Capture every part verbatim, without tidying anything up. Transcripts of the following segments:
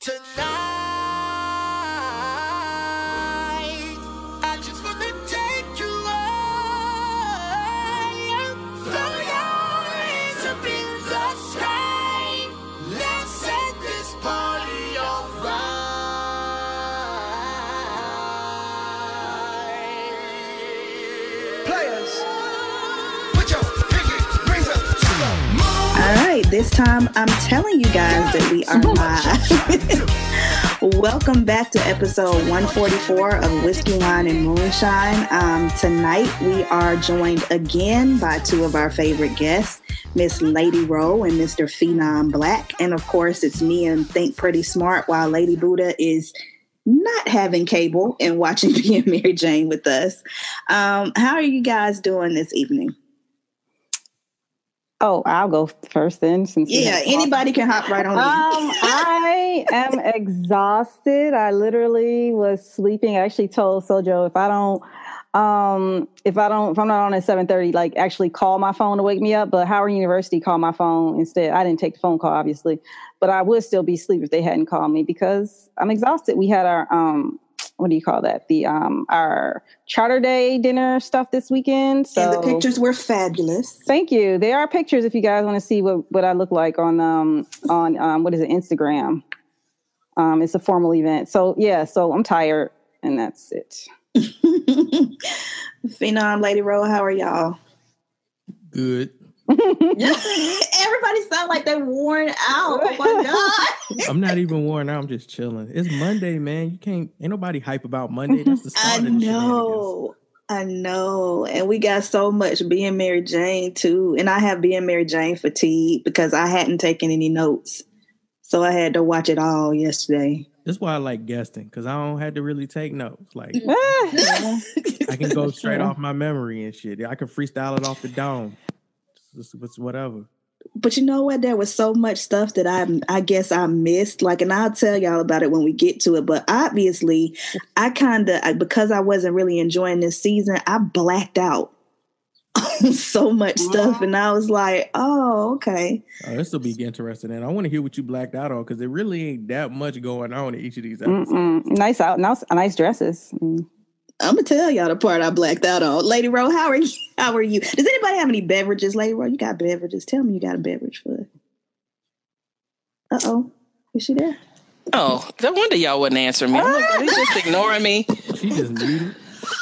Tonight, I just wanna take you high. Throw your hands up in the sky. Let's set this party on fire. Players, put your pinky rings up to the moon. All right, this time I'm telling you guys that we are live. Welcome back to episode one forty-four of Whiskey, Wine, and Moonshine. Um, tonight we are joined again by two of our favorite guests, Miss Lady Rowe and Mister Phenom Black. And of course, it's me and Think Pretty Smart while Lady Buddha is not having cable and watching Being Mary Jane with us. Um, how are you guys doing this evening? Oh, I'll go first then. Since yeah, anybody can hop right on um, I am exhausted. I literally was sleeping. I actually told Sojo if I don't, um, if I don't, if I'm not on at seven thirty, like actually call my phone to wake me up. But Howard University called my phone instead. I didn't take the phone call, obviously, but I would still be asleep if they hadn't called me because I'm exhausted. We had our um. What do you call that? The um our Charter Day dinner stuff this weekend. So and the pictures were fabulous. Thank you. There are pictures if you guys want to see what, what I look like on um on um what is it, Instagram. Um it's a formal event. So yeah, so I'm tired and that's it. Phenom, Lady Rowe, how are y'all? Good. Everybody sound like they're worn out. Oh my god. I'm not even worn out. I'm just chilling. It's Monday, man. You can't. Ain't nobody hype about Monday. That's the start I of the know. I know. And we got so much Being Mary Jane too. And I have Being Mary Jane fatigue because I hadn't taken any notes, so I had to watch it all yesterday. That's why I like guesting, because I don't have to really take notes. Like I can go straight off my memory and shit. I can freestyle it off the dome. It's, it's whatever. But you know what? There was so much stuff that I I guess I missed. Like, and I'll tell y'all about it when we get to it. But obviously, I kind of, because I wasn't really enjoying this season, I blacked out on so much stuff. And I was like, oh, okay. Oh, this will be interesting. And I want to hear what you blacked out on, because it really ain't that much going on in each of these episodes. Mm-mm. Nice out, nice, nice dresses. Mm. I'm gonna tell y'all the part I blacked out on. Lady Rowe, how are you? How are you? Does anybody have any beverages, Lady Rowe? You got beverages? Tell me you got a beverage for. Uh oh, is she there? Oh, no wonder y'all wouldn't answer me. I'm like, are they just ignoring me? She just muted.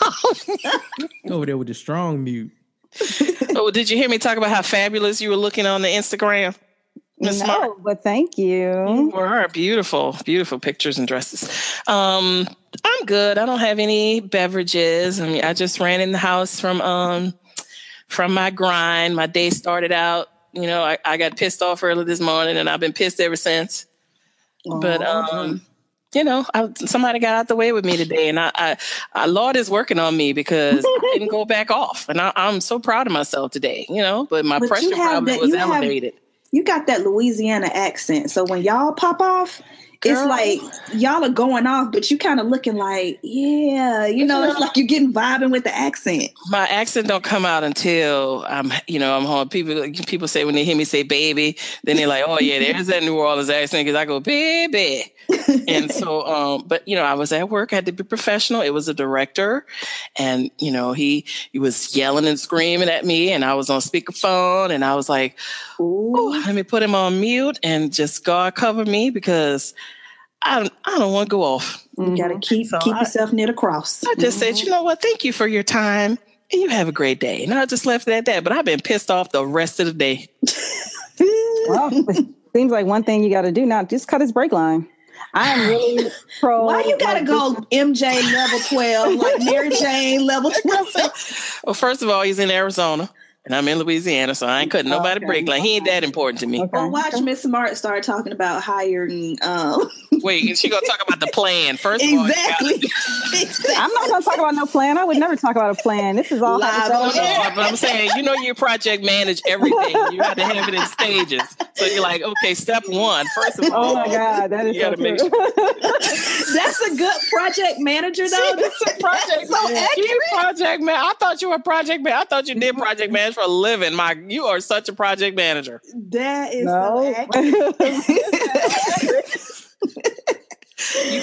Over there with the strong mute. Oh, did you hear me talk about how fabulous you were looking on the Instagram? No, Smart? But thank you. You were beautiful, beautiful pictures and dresses. Um, I'm good. I don't have any beverages. I mean, I just ran in the house from um from my grind. My day started out, you know, I, I got pissed off early this morning, and I've been pissed ever since. Oh, but um, you know, I, somebody got out the way with me today, and I, I, I Lord is working on me because I didn't go back off, and I, I'm so proud of myself today. You know, but my but pressure probably that, was elevated. Have- You got that Louisiana accent. So when y'all pop off, Girl. It's like y'all are going off, but you kind of looking like, yeah, you know, it's like you're getting vibing with the accent. My accent don't come out until I'm, you know, I'm home. People people say when they hear me say baby, then they're like, oh yeah, there's that New Orleans accent, because I go, baby. And so, um, but you know, I was at work. I had to be professional. It was a director, and you know, he he was yelling and screaming at me, and I was on speakerphone, and I was like, oh, let me put him on mute and just God cover me, because I don't, I don't want to go off. You mm-hmm. got to keep so keep I, yourself near the cross. I just mm-hmm. said, you know what? Thank you for your time, and you have a great day. And I just left it at that. But I've been pissed off the rest of the day. Well, it seems like one thing you got to do now, just cut his brake line. I am really pro. Why you gotta like, go M J level twelve, like Mary Jane level twelve? Well, first of all, he's in Arizona, and I'm in Louisiana, so I ain't cutting nobody okay. break line. He ain't that important to me. Okay. Well, watch Miss Smart start talking about hiring. Um... Wait, she gonna talk about the plan first. Of exactly. all, exactly. I'm not gonna talk about no plan. I would never talk about a plan. This is all live. No, no, but I'm saying, you know, you project manage everything. You have to have it in stages. So you're like, okay, step one. First of all, oh my God, that is you so gotta make true. sure. That's a good project manager, though. That's a project. So accurate. Project man. I thought you were a project man. I thought you did project manage for a living. My, you are such a project manager. That is no. so accurate.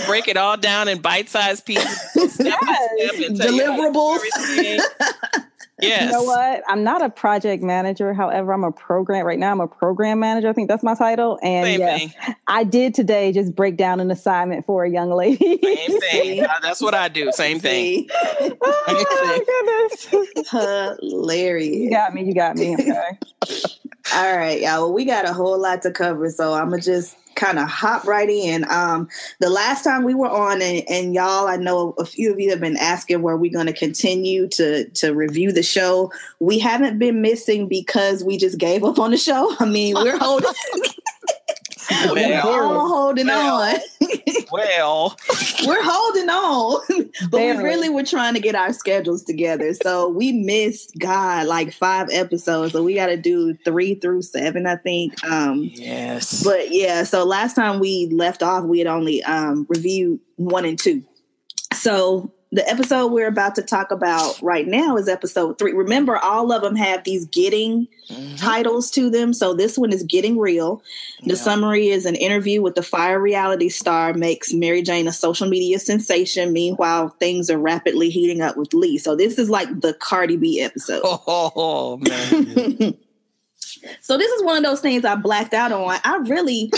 break it all down in bite-sized pieces, step by step, and tell you deliverables. everything. Yes. You know what? I'm not a project manager. However, I'm a program right now. I'm a program manager. I think that's my title. And Same yes, thing. I did today just break down an assignment for a young lady. Same thing. Uh, That's what I do. Same thing. Oh my goodness. Hilarious. You got me. You got me. Okay. All right, y'all. Well, we got a whole lot to cover, so I'm gonna just kind of hop right in. Um, the last time we were on, and, and y'all, I know a few of you have been asking where we're going to continue to to review the show. We haven't been missing because we just gave up on the show. I mean, we're holding. Well, we're all holding well, on. well, We're holding on, but Barely. we really were trying to get our schedules together. So we missed, God, like five episodes. So we got to do three through seven, I think. Um, yes. but yeah, so last time we left off, we had only um, reviewed one and two. So the episode we're about to talk about right now is episode three. Remember, all of them have these getting Mm-hmm. titles to them. So this one is Getting Real. The Yeah. summary is an interview with the Fire reality star makes Mary Jane a social media sensation. Meanwhile, things are rapidly heating up with Lee. So this is like the Cardi B episode. Oh, man. So this is one of those things I blacked out on. I really,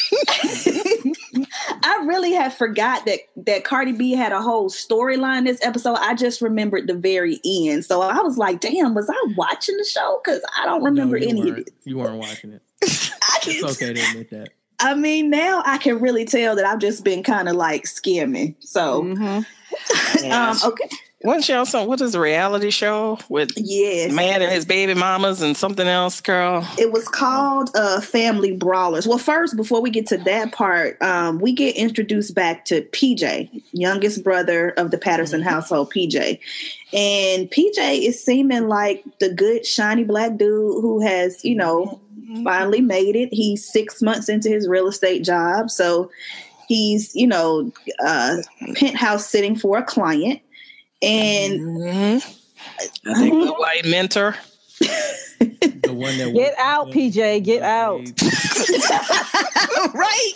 I really had forgot that that Cardi B had a whole storyline this episode. I just remembered the very end. So I was like, damn, was I watching the show? Because I don't remember No, you any of weren't. it. You weren't watching it. I It's can, okay to admit that. I mean, now I can really tell that I've just been kind of like skimming. So, Mhm. Yes. um, okay. Wasn't she on some, what is the reality show with Yes. man and his baby mamas and something else, girl? It was called uh, Family Brawlers. Well, first, before we get to that part, um, we get introduced back to P J, youngest brother of the Patterson household, P J. And P J is seeming like the good, shiny black dude who has, you know, finally made it. He's six months into his real estate job. So he's, you know, uh, penthouse sitting for a client. And Mm-hmm. I think the white mentor. The one that Get out, P J. Get out. right.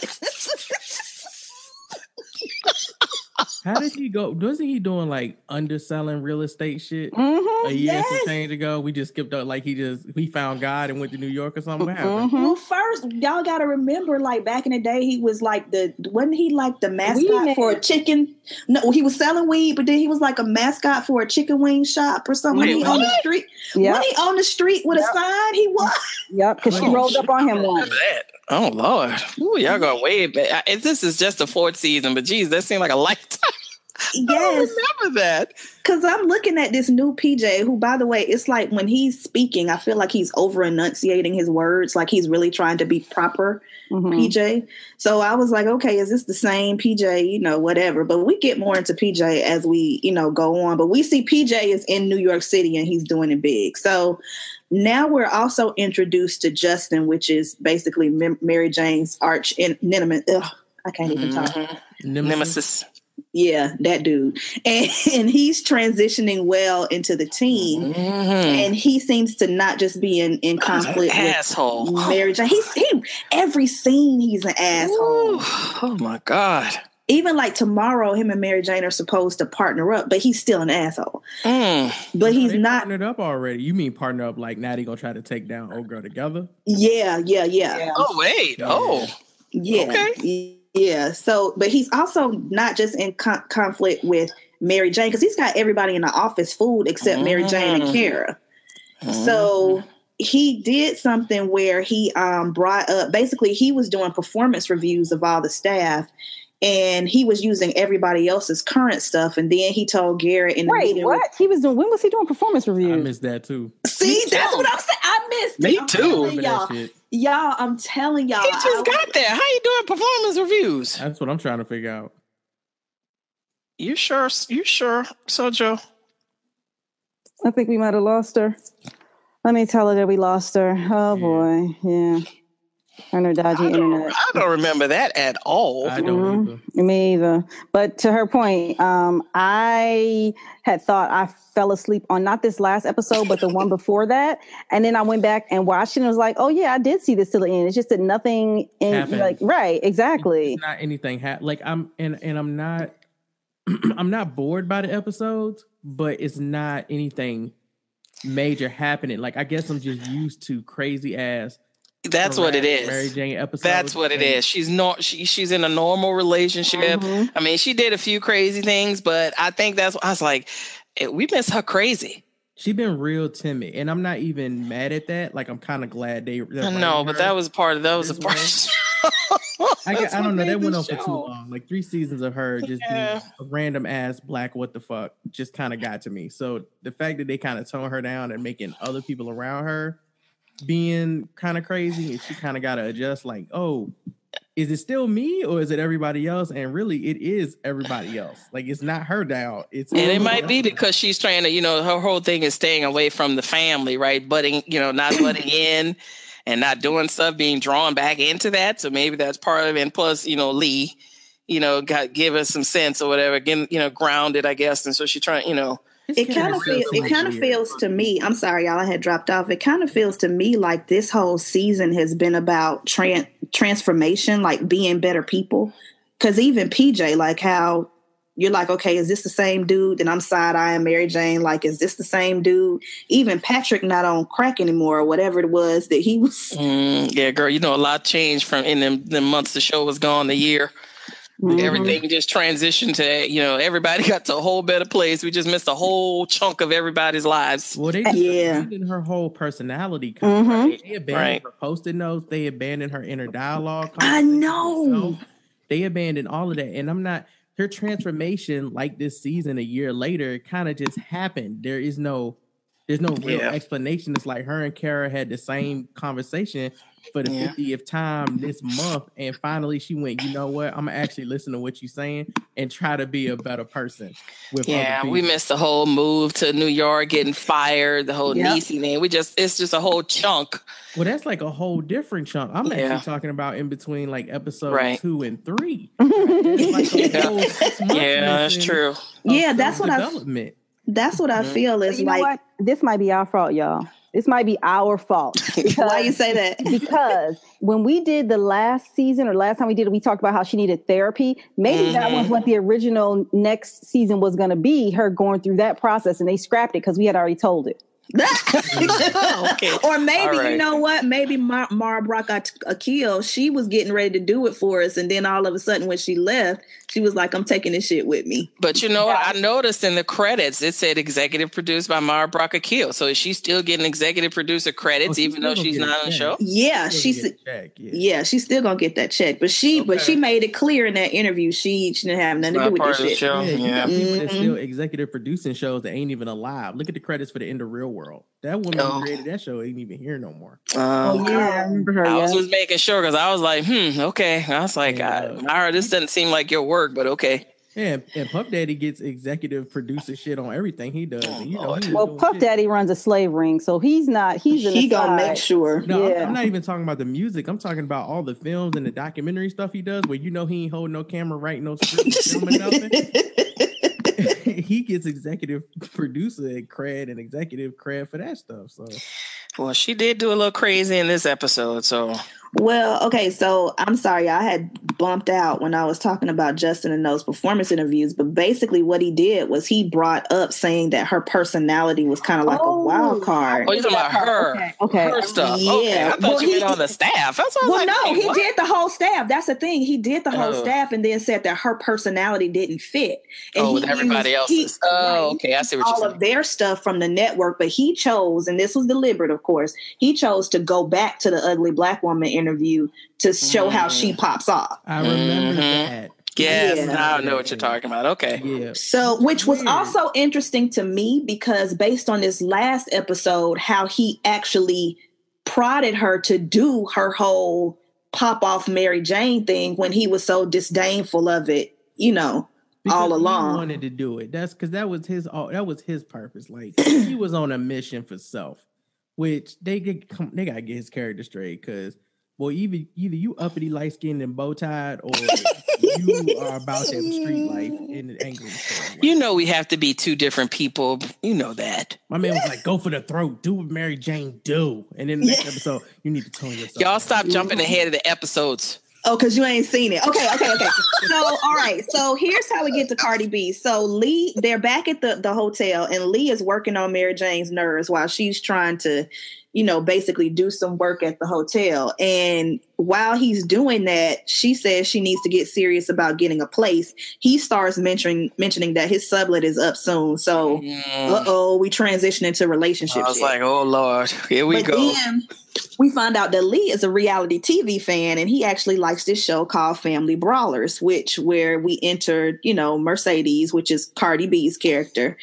How did he go? Wasn't he doing like underselling real estate shit Mhm. a year Yes. and some change ago? We just skipped up, like he just he found God and went to New York or something. What happened? Mhm. Well, first, y'all got to remember, like back in the day, he was like the wasn't he like the Weed mascot man. for a chicken? No, he was selling weed, but then he was like a mascot for a chicken wing shop or something. Wait, When he on the what? street, Yep. when he on the street with Yep. a sign, he was. Yep. Because she Oh, rolled up on him Remember once. that. Oh, Lord. Ooh, y'all go way back. I- This is just the fourth season, but geez, that seemed like a lifetime. I Yes, don't remember that. because I'm looking at this new P J, who, by the way, it's like when he's speaking, I feel like he's over enunciating his words, like he's really trying to be proper. Mhm. P J. So I was like, okay, is this the same P J? You know, whatever. But we get more into P J as we, you know, go on. But we see P J is in New York City and he's doing it big. So now we're also introduced to Justin, which is basically Mem- Mary Jane's arch en- nemesis. Ugh, I can't even talk. Mhm. Nemesis. Nemesis. Yeah, that dude. And, and he's transitioning well into the team. Mhm. And he seems to not just be in, in conflict with Asshole. Mary Jane. He's he every scene he's an asshole. Ooh. Oh, my God. Even like tomorrow, him and Mary Jane are supposed to partner up, but he's still an asshole. Mm. But he's They not. partnered up already. You mean partner up like now they gonna try to take down old girl together? Yeah, yeah, yeah, Yeah. Oh, wait. Oh. yeah. Okay. Yeah. So, but he's also not just in con- conflict with Mary Jane because he's got everybody in the office fooled except Mary Jane and Mm. Kara. So he did something where he um, brought up, basically he was doing performance reviews of all the staff and he was using everybody else's current stuff. And then he told Garrett in the Wait, meeting. what? He was doing, when was he doing performance I reviews? missed that too. See, Me that's too. what I'm saying. I missed Me it. I'm too. telling Remember Y'all, that shit? y'all, I'm telling y'all. He I just was- got there. How you doing performance reviews? That's what I'm trying to figure out. You sure? You sure, Sojo? I think we might have lost her. Let me tell her that we lost her. Oh Yeah. boy. Yeah. On her dodgy I don't, internet. I don't remember that at all. I don't Mhm. either. Me either. But to her point, um, I had thought I fell asleep on not this last episode, but the one before that. And then I went back and watched it and was like, oh yeah, I did see this till the end. It's just that nothing in Happened. like right, exactly. It's not anything ha- like I'm and and I'm not I'm not bored by the episodes, but it's not anything major happening. Like I guess I'm just used to crazy ass. That's what it is. Mary Jane episode. That's what it is. She's not. She, she's in a normal relationship. Mhm. I mean, she did a few crazy things, but I think that's. I was like, eh, we miss her crazy. She been real timid, and I'm not even mad at that. Like I'm kind of glad they. I know, but that was part of that was a part. I, got, I don't know. That went on for too show. long. Like three seasons of her just Yeah. being a random ass black what the fuck just kind of got to me. So the fact that they kind of tone her down and making other people around her being kind of crazy, and she kind of got to adjust. Like, oh, is it still me or is it everybody else? And really, it is everybody else. Like it's not her down. It's And it might be because she's trying to, you know, her whole thing is staying away from the family, right? Butting, you know, not butting in and not doing stuff, being drawn back into that. So maybe that's part of it. And plus, you know, Lee, you know, got give us some sense or whatever, getting, you know, grounded, I guess. And so she's trying, you know. It kind of feels. It kind of feels to me. I'm sorry, y'all. I had dropped off. It kind of feels to me like this whole season has been about tran- transformation, like being better people. Because even P J, like how you're like, okay, is this the same dude? And I'm side eyeing Mary Jane. Like, is this the same dude? Even Patrick not on crack anymore, or whatever it was that he was. Mm, yeah, girl, you know, a lot changed from in the, the months the show was gone, the year. Mm-hmm. Everything just transitioned to, you know, everybody got to a whole better place. We just missed a whole chunk of everybody's lives. Well, they just Yeah. abandoned her whole personality. Mm-hmm. Right? They abandoned Right. her post-it notes. They abandoned her inner dialogue. I know. They abandoned all of that. And I'm not, her transformation like this season a year later kind of just happened. There is no, there's no real Yeah. explanation. It's like her and Kara had the same conversation for the Yeah. fiftieth time this month, and finally she went, you know what, I'm gonna actually listen to what you're saying and try to be a better person with Yeah, other we people. missed the whole move to New York, getting fired, the whole Yep. Niecy thing. We just, it's just a whole chunk. Well, that's like a whole different chunk. I'm Yeah. actually talking about in between like episode Right. two and three. It's like a Yeah. whole six months Yeah, that's missing true. of Yeah, that's what I. development. That's what I Mhm. feel But is you know like. what? This might be our fault, y'all. This might be our fault. Why you say that? Because when we did the last season or last time we did it, we talked about how she needed therapy. Maybe that was Mhm. what the original next season was going to be, her going through that process, and they scrapped it because we had already told it. Okay. Or maybe, All right. you know what? Maybe Mar- Mara Brock Akil, she was getting ready to do it for us. And then all of a sudden when she left, she was like, I'm taking this shit with me. But you know, I noticed in the credits, it said executive produced by Mara Brock Akil. So is she still getting executive producer credits, Oh, she's even though still she's gonna not get on the it, show? Yeah, She'll she's get a check, yeah. yeah, she's still gonna get that check. But she but Okay. she made it clear in that interview she, she didn't have nothing to Not do with part this of the shit. show. Yeah, you Yeah. got people that Mhm. still executive producing shows that ain't even alive. Look at the credits for the End of Real World. That woman Oh. who created that show ain't even here no more. Um, Oh, yeah, I remember her. I Yeah. was just making sure because I was like, hmm, okay. I was like, Yeah. I, Mara, this doesn't seem like your work, but okay. Yeah, and, and Puff Daddy gets executive producer shit on everything he does. Oh, And, you know, Lord. he was Well, doing Puff shit. Daddy runs a slave ring, so he's not. He's in He the gonna side. make sure. No, I'm- Yeah. I'm not even talking about the music. I'm talking about all the films and the documentary stuff he does where you know he ain't holding no camera, writing no script, filming nothing. He gets executive producer cred and executive cred for that stuff. So Well, she did do a little crazy in this episode, so Well, okay, so I'm sorry, I had bumped out when I was talking about Justin and those performance interviews, but basically what he did was he brought up saying that her personality was kind of like Oh. a wild card. oh, you're talking about her, Okay, okay. her stuff. Yeah. Okay, I thought Well, you he- meant on the staff. That's what I was Well, like, no, wait, he what? did the whole staff. That's the thing. He did the whole Oh. staff and then said that her personality didn't fit. And Oh, he with everybody used- he- else's. Oh, right, okay, I see what all you're of saying. their stuff from the network, but he chose, and this was deliberate, of course, he chose to go back to the Ugly Black Woman interview to show how she pops off. I remember Mhm. that. Yes, Yeah. now I know what you're talking about. Okay. Yeah. So, which was Weird. also interesting to me because based on this last episode, how he actually prodded her to do her whole pop off Mary Jane thing when he was so disdainful of it, you know, Because all he along. wanted to do it. That's because that was his. all That was his purpose. Like he was on a mission for self, which they get. They gotta get his character straight because Well, either either you uppity light skinned and bow tied, or you are about that street life in the angry story. You know, we have to be two different people. You know that. My man was like, "Go for the throat. Do what Mary Jane do." And in the next episode, you need to tone yourself. Y'all stop down. Jumping ahead of the episodes. Oh, because you ain't seen it. Okay, okay, okay. So, all right. So here's how we get to Cardi B. So Lee, they're back at the, the hotel, and Lee is working on Mary Jane's nerves while she's trying to, you know, basically do some work at the hotel. And while he's doing that, she says she needs to get serious about getting a place. He starts mentioning mentioning that his sublet is up soon. So, mm. uh-oh, we transition into relationships. I was like, oh, Lord, here we but go. Then we find out that Lee is a reality T V fan, and he actually likes this show called Family Brawlers, which where we enter, you know, Mercedes, which is Cardi B's character.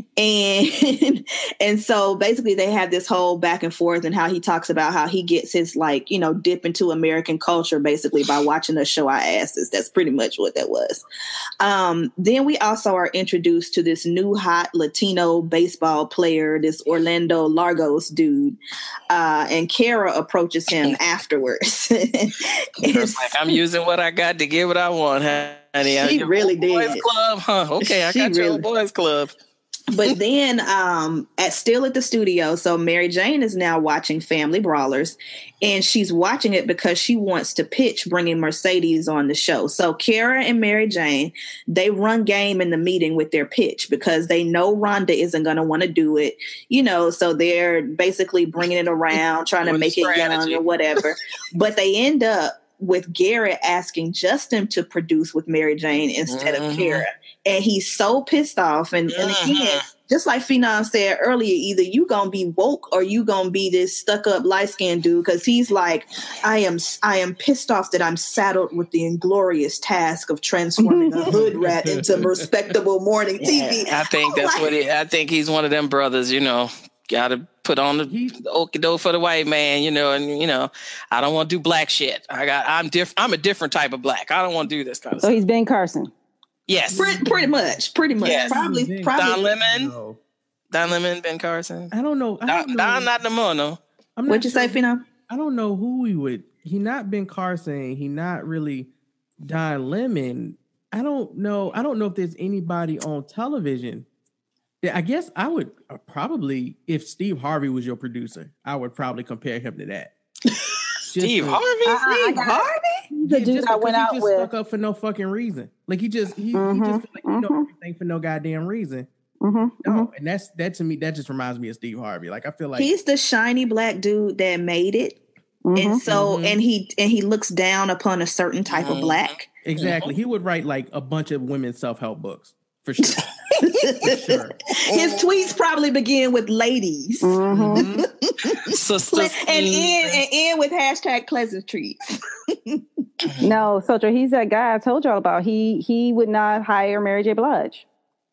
and and so basically they have this whole back and forth, and how he talks about how he gets his, like, you know, dip into American culture basically by watching us show our asses. That's pretty much what that was. Um, then we also are introduced to this new hot Latino baseball player, this Orlando Largos dude, uh, and Kara approaches him afterwards. It's like, I'm using what I got to get what I want, honey. She really did. Boys Club, huh? Okay, I she got really, your boys club. But then um, at still at the studio, so Mary Jane is now watching Family Brawlers, and she's watching it because she wants to pitch bringing Mercedes on the show. So Kara and Mary Jane, they run game in the meeting with their pitch because they know Rhonda isn't going to want to do it, you know, so they're basically bringing it around, trying to make it young or whatever. But they end up with Garrett asking Justin to produce with Mary Jane instead mm-hmm. of Kara. And he's so pissed off. And, and again, just like Phenom said earlier, either you gonna be woke or you gonna be this stuck up light skinned dude. Because he's like, I am, I am pissed off that I'm saddled with the inglorious task of transforming a hood rat into respectable morning yeah, T V. I think I'm that's like, what he. I think he's one of them brothers. You know, got to put on the, the okie doke for the white man. You know, and you know, I don't want to do black shit. I got. I'm different. I'm a different type of black. I don't want to do this kind of so stuff. So he's Ben Carson. Yes, pretty, pretty much, pretty much. Yes. Probably, probably. Don Lemon, no. Don Lemon, Ben Carson. I don't know. I Don, don't know. Don not no more, no. I'm What'd you sure. say, Phenom? I don't know who he would. He not Ben Carson. He not really Don Lemon. I don't know. I don't know if there's anybody on television. I guess I would uh, probably, if Steve Harvey was your producer, I would probably compare him to that. Steve Harvey? Uh, Steve Harvey? The yeah, dude I went out he just with. Stuck up for no fucking reason. Like he just he, mm-hmm, he just feel like you mm-hmm. know everything for no goddamn reason. Mm-hmm, no, mm-hmm. and that's that to me. That just reminds me of Steve Harvey. Like I feel like he's the shiny black dude that made it, mm-hmm, and so mm-hmm. and he and he looks down upon a certain type mm-hmm. of black. Exactly. Mm-hmm. He would write like a bunch of women's self help books for sure. For sure. His tweets probably begin with ladies, mm-hmm. Sisters, and end and end with hashtag pleasantries. No, Sotra, he's that guy I told y'all about. He he would not hire Mary J. Blige.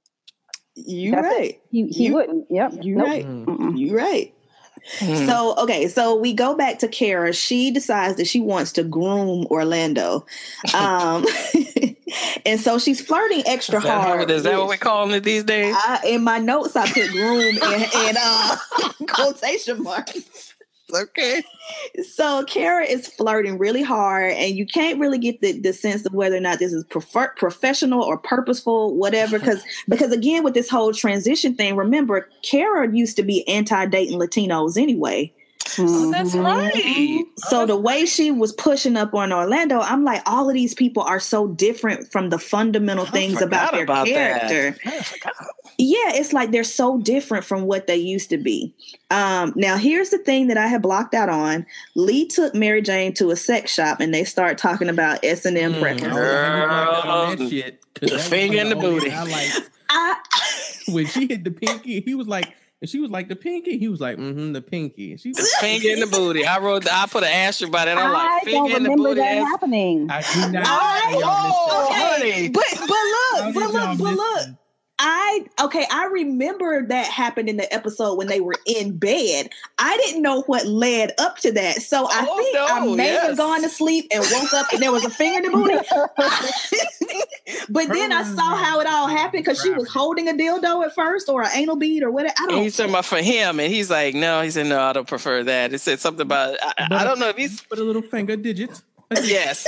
You right. It. He he you, wouldn't. Yep. You nope. right. Mm-mm. You right. Mm. So, okay, so we go back to Kara. She decides that she wants to groom Orlando. Um, and so she's flirting extra is that hard. How, is that what we're calling it these days? I, in my notes, I put groom and, and uh, quotation marks. Okay. So Kara is flirting really hard, and you can't really get the, the sense of whether or not this is prefer- professional or purposeful, whatever. Because because again, with this whole transition thing, remember, Kara used to be anti-dating Latinos anyway. Oh, that's right. So oh, the way she was pushing up on Orlando, I'm like, all of these people are so different from the fundamental things about their about character. Yeah, it's like they're so different from what they used to be. Um, now, here's the thing that I had blocked out on. Lee took Mary Jane to a sex shop, and they start talking about S and M mm, preferences. Girl, that shit, the finger in the booty. I like, I, when she hit the pinky, he was like, and she was like, the pinky? He was like, mm-hmm, the pinky. She was the finger in the booty. I wrote, the, I put an asterisk by that. I'm like, I finger in the remember booty. That ass. happening. I do not. I, oh, okay. But, but look, but look, but look. Listening? I, okay, I remember that happened in the episode when they were in bed. I didn't know what led up to that. So I oh, think no, I may yes. have gone to sleep and woke up and there was a finger in the booty. But then I saw how it all happened because she was holding a dildo at first or an anal bead or whatever. I don't. And he's talking about for him, and he's like, no, he said, no, I don't prefer that. It said something about, I, I don't know if he's. Put a little finger digit. Yes.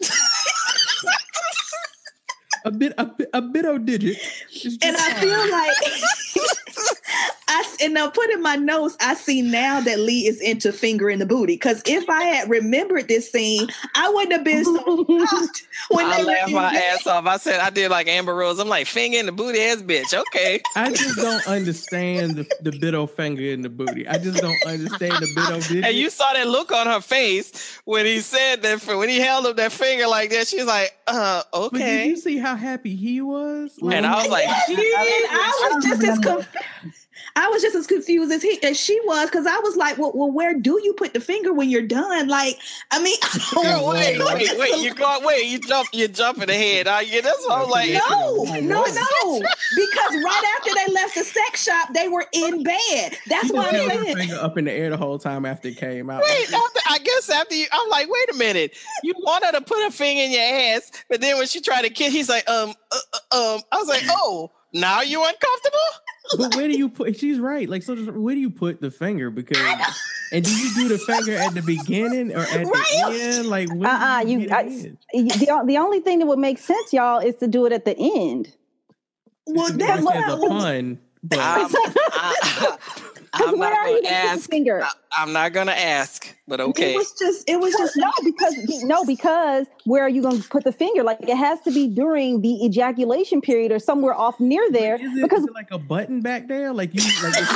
a bit, a, bit- a bit of digit. And I feel like. I, and now put in my notes, I see now that Lee is into fingering the booty. Because if I had remembered this scene, I wouldn't have been so shocked when I they laughed were my ass off. I said, I did like Amber Rose. I'm like, finger in the booty ass bitch. Okay. I just don't understand the, the bit of finger in the booty. I just don't understand the bit of digit. And you saw that look on her face when he said that, when he held up that finger like that. She was like, uh, okay. But did you see how happy he was? Like, And I was like, Yes, and I was just as confused. I was just as confused as he as she was because I was like, well, well, where do you put the finger when you're done? Like, I mean, Girl, wait, wait, wait, you go, wait, you jump, you jumping ahead. Uh, yeah, that's what I was like. no, no, no, because right after they left the sex shop, they were in bed. That's She why just I'm held her saying. finger up in the air the whole time after it came out. Wait, after, I guess after you, I'm like, wait a minute. You want her to put her finger in your ass, but then when she tried to kiss, he's like, um, uh, uh, um. I was like, oh, now you uncomfortable? But where do you put? She's right. Like, so just, where do you put the finger? Because, and do you do the finger at the beginning or at Right. the end? Like, when Uh-uh, do you, get I, it the, the only thing that would make sense, y'all, is to do it at the end. Well, in? that's Like, as a what. pun. But Um, I, Because I'm where not are you going to going to put the ask. finger? I'm not going to ask, but okay. It was just. It was just no, because no, because where are you going to put the finger? Like it has to be during the ejaculation period or somewhere off near there. is it, because is it like a button back there? Like you, like if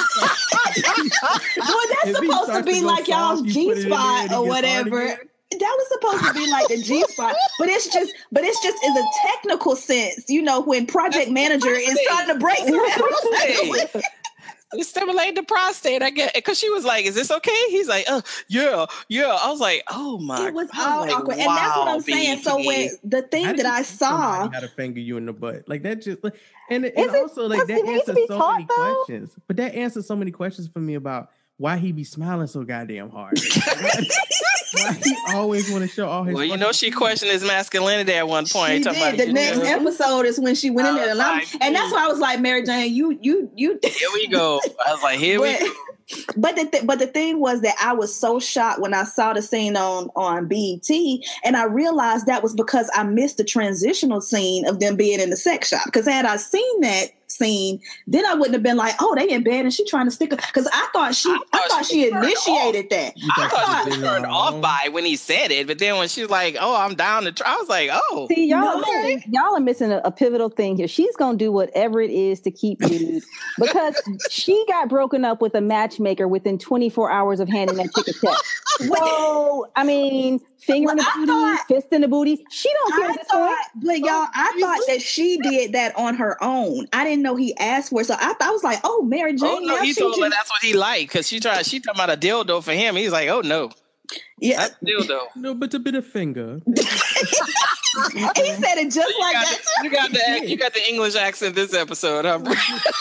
Well, that's If he supposed to starts be to go like y'all's soft, you put it G in there spot and it or gets hard whatever. again? That was supposed to be like the G spot, but it's just, but it's just in a technical sense, you know, when project That's manager is prostate. trying to break Prostate. some. It stimulated the prostate. I get because she was like, "Is this okay?" He's like, "Oh, yeah, yeah." I was like, "Oh my!" It was I all like, awkward, and that's what I'm wow, saying. B So T. when the thing How do that you I teach somebody saw, how to finger you in the butt, like that just, like, and and Is it- also like does that it need to answers be so taught, many though? questions. But that answers so many questions for me about why he be smiling so goddamn hard. Why he always want to show all his. Well, you know, she questioned his masculinity at one point. she talking did. about, The you next know, episode is when she went in I there, was and, I'm, like, and that's why I was like, Mary Jane, you, you, you. Here we go. I was like, "Here we But, go." but the th- but the thing was that I was so shocked when I saw the scene on on B E T, and I realized that was because I missed the transitional scene of them being in the sex shop. Because had I seen that scene, then I wouldn't have been like, "Oh, they in bed and she trying to stick her." Because I thought she, I I thought, thought she she turned initiated that. I thought she was was turned off by it when he said it, but then when she was like, "Oh, I'm down to try," I was like, "Oh." See, y'all, No. see, y'all are missing a, a pivotal thing here. She's gonna do whatever it is to keep you because she got broken up with a matchmaker within twenty-four hours of handing that chick a check. So, I mean, finger in the Well, I booty, thought- fist in the booty. She don't care I at this point. thought, but y'all, I thought that she did that on her own. I didn't know he asked for it, so I, thought I was like, "Oh, Mary Jane." Oh no, now he she told her just- that's what he liked because she tried. She talking about a dildo for him. He's like, "Oh no, yeah. that's a dildo." No, but a bit of finger. He said it just You like got, that. the, you got the you got the English accent this episode, huh? bro?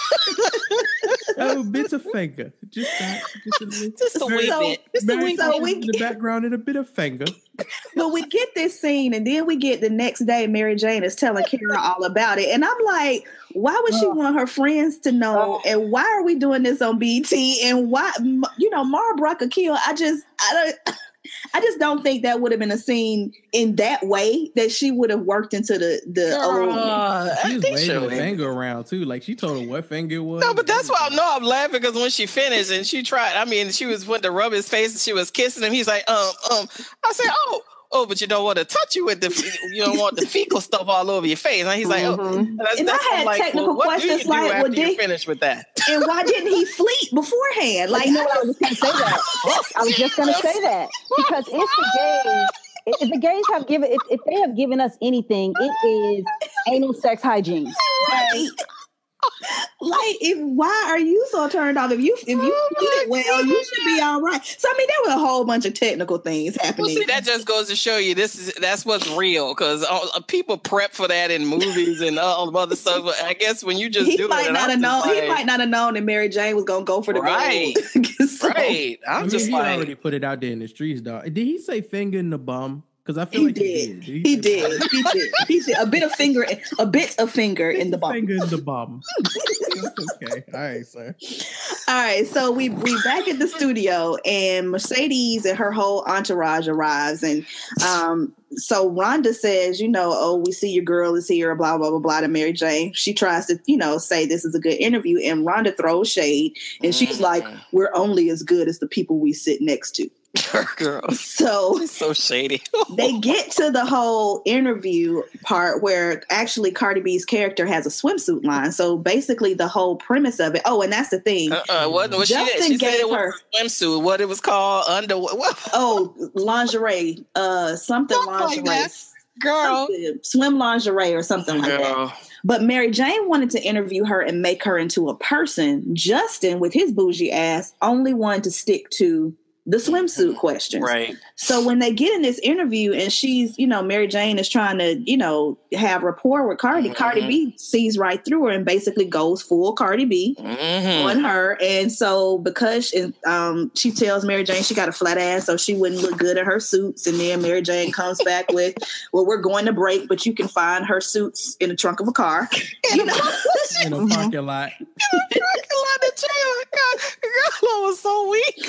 Oh, bit of finger. Just that. Just a little. Just a wee So- bit. Just a Very wee so bit. we- in the background and a bit of finger. But we get this scene, and then we get the next day. Mary Jane is telling Kara all about it, and I'm like, "Why would she want her friends to know? And why are we doing this on B T? And why, you know, Mara Brock a kill? I just, I don't." I just don't think that would have been a scene in that way that she would have worked into the the old. Uh, She I was think waving so. the finger around too. Like she told her what finger it was. No, but that's why I know I'm laughing because when she finished and she tried, I mean, she was went to rub his face and she was kissing him. He's like, um, um. I said, oh, oh, but you don't want to touch you with the, you don't want the fecal stuff all over your face. And he's like, oh, Mhm. that's, And I that's had I'm like, technical well, what do you questions do like, after well, you did- finish with that? And why didn't he fleet beforehand? Like, Like, you know what, I was just gonna say that. I was just gonna say that because if the gays, if the gays have given, if, if they have given us anything, it is anal sex hygiene. Right. Like, if why are you so turned off? If you if you Oh fleet it my well, you God. should be all right. So I mean, there were a whole bunch of technical things Well, happening. see, that just goes to show you this is that's what's real because uh, people prep for that in movies and all the other stuff. But I guess when you just he do might it, not I'm have known. just He like, might not have known that Mary Jane was gonna go for the Right. gold. So- right. I I'm mean, just he like, already put it out there in the streets, dog. Did he say finger in the bum? Because I feel he like did. he He did. did. He did. He did. A bit of finger, a bit of finger in the bum. Finger in the bum. Okay. All right, sir. All right. So we we back at the studio, and Mercedes and her whole entourage arrives, and um, so Rhonda says, you know, oh, we see your girl is here, blah blah blah blah. To Mary Jane, she tries to, you know, say this is a good interview, and Rhonda throws shade, and she's like, "We're only as good as the people we sit next to." Girl, So it's so shady. they get to the whole interview part where actually Cardi B's character has a swimsuit line. So basically the whole premise of it. Oh, and that's the thing. Uh-uh, what, what Justin she, she gave said it was her a swimsuit. What it was called? Under what? oh lingerie, uh, something Something like lingerie, that. Girl, something, swim lingerie or something like Girl. that. But Mary Jane wanted to interview her and make her into a person. Justin, with his bougie ass, only wanted to stick to the swimsuit questions. Right. So when they get in this interview and she's, you know, Mary Jane is trying to, you know, have rapport with Cardi, Mm-hmm. Cardi B sees right through her and basically goes full Cardi B Mm-hmm. on her. And so because she, um, she tells Mary Jane she got a flat ass, so she wouldn't look good in her suits. And then Mary Jane comes back with, well, we're going to break, but you can find her suits in the trunk of a car. You know? In a parking lot. Girl, I was so weak.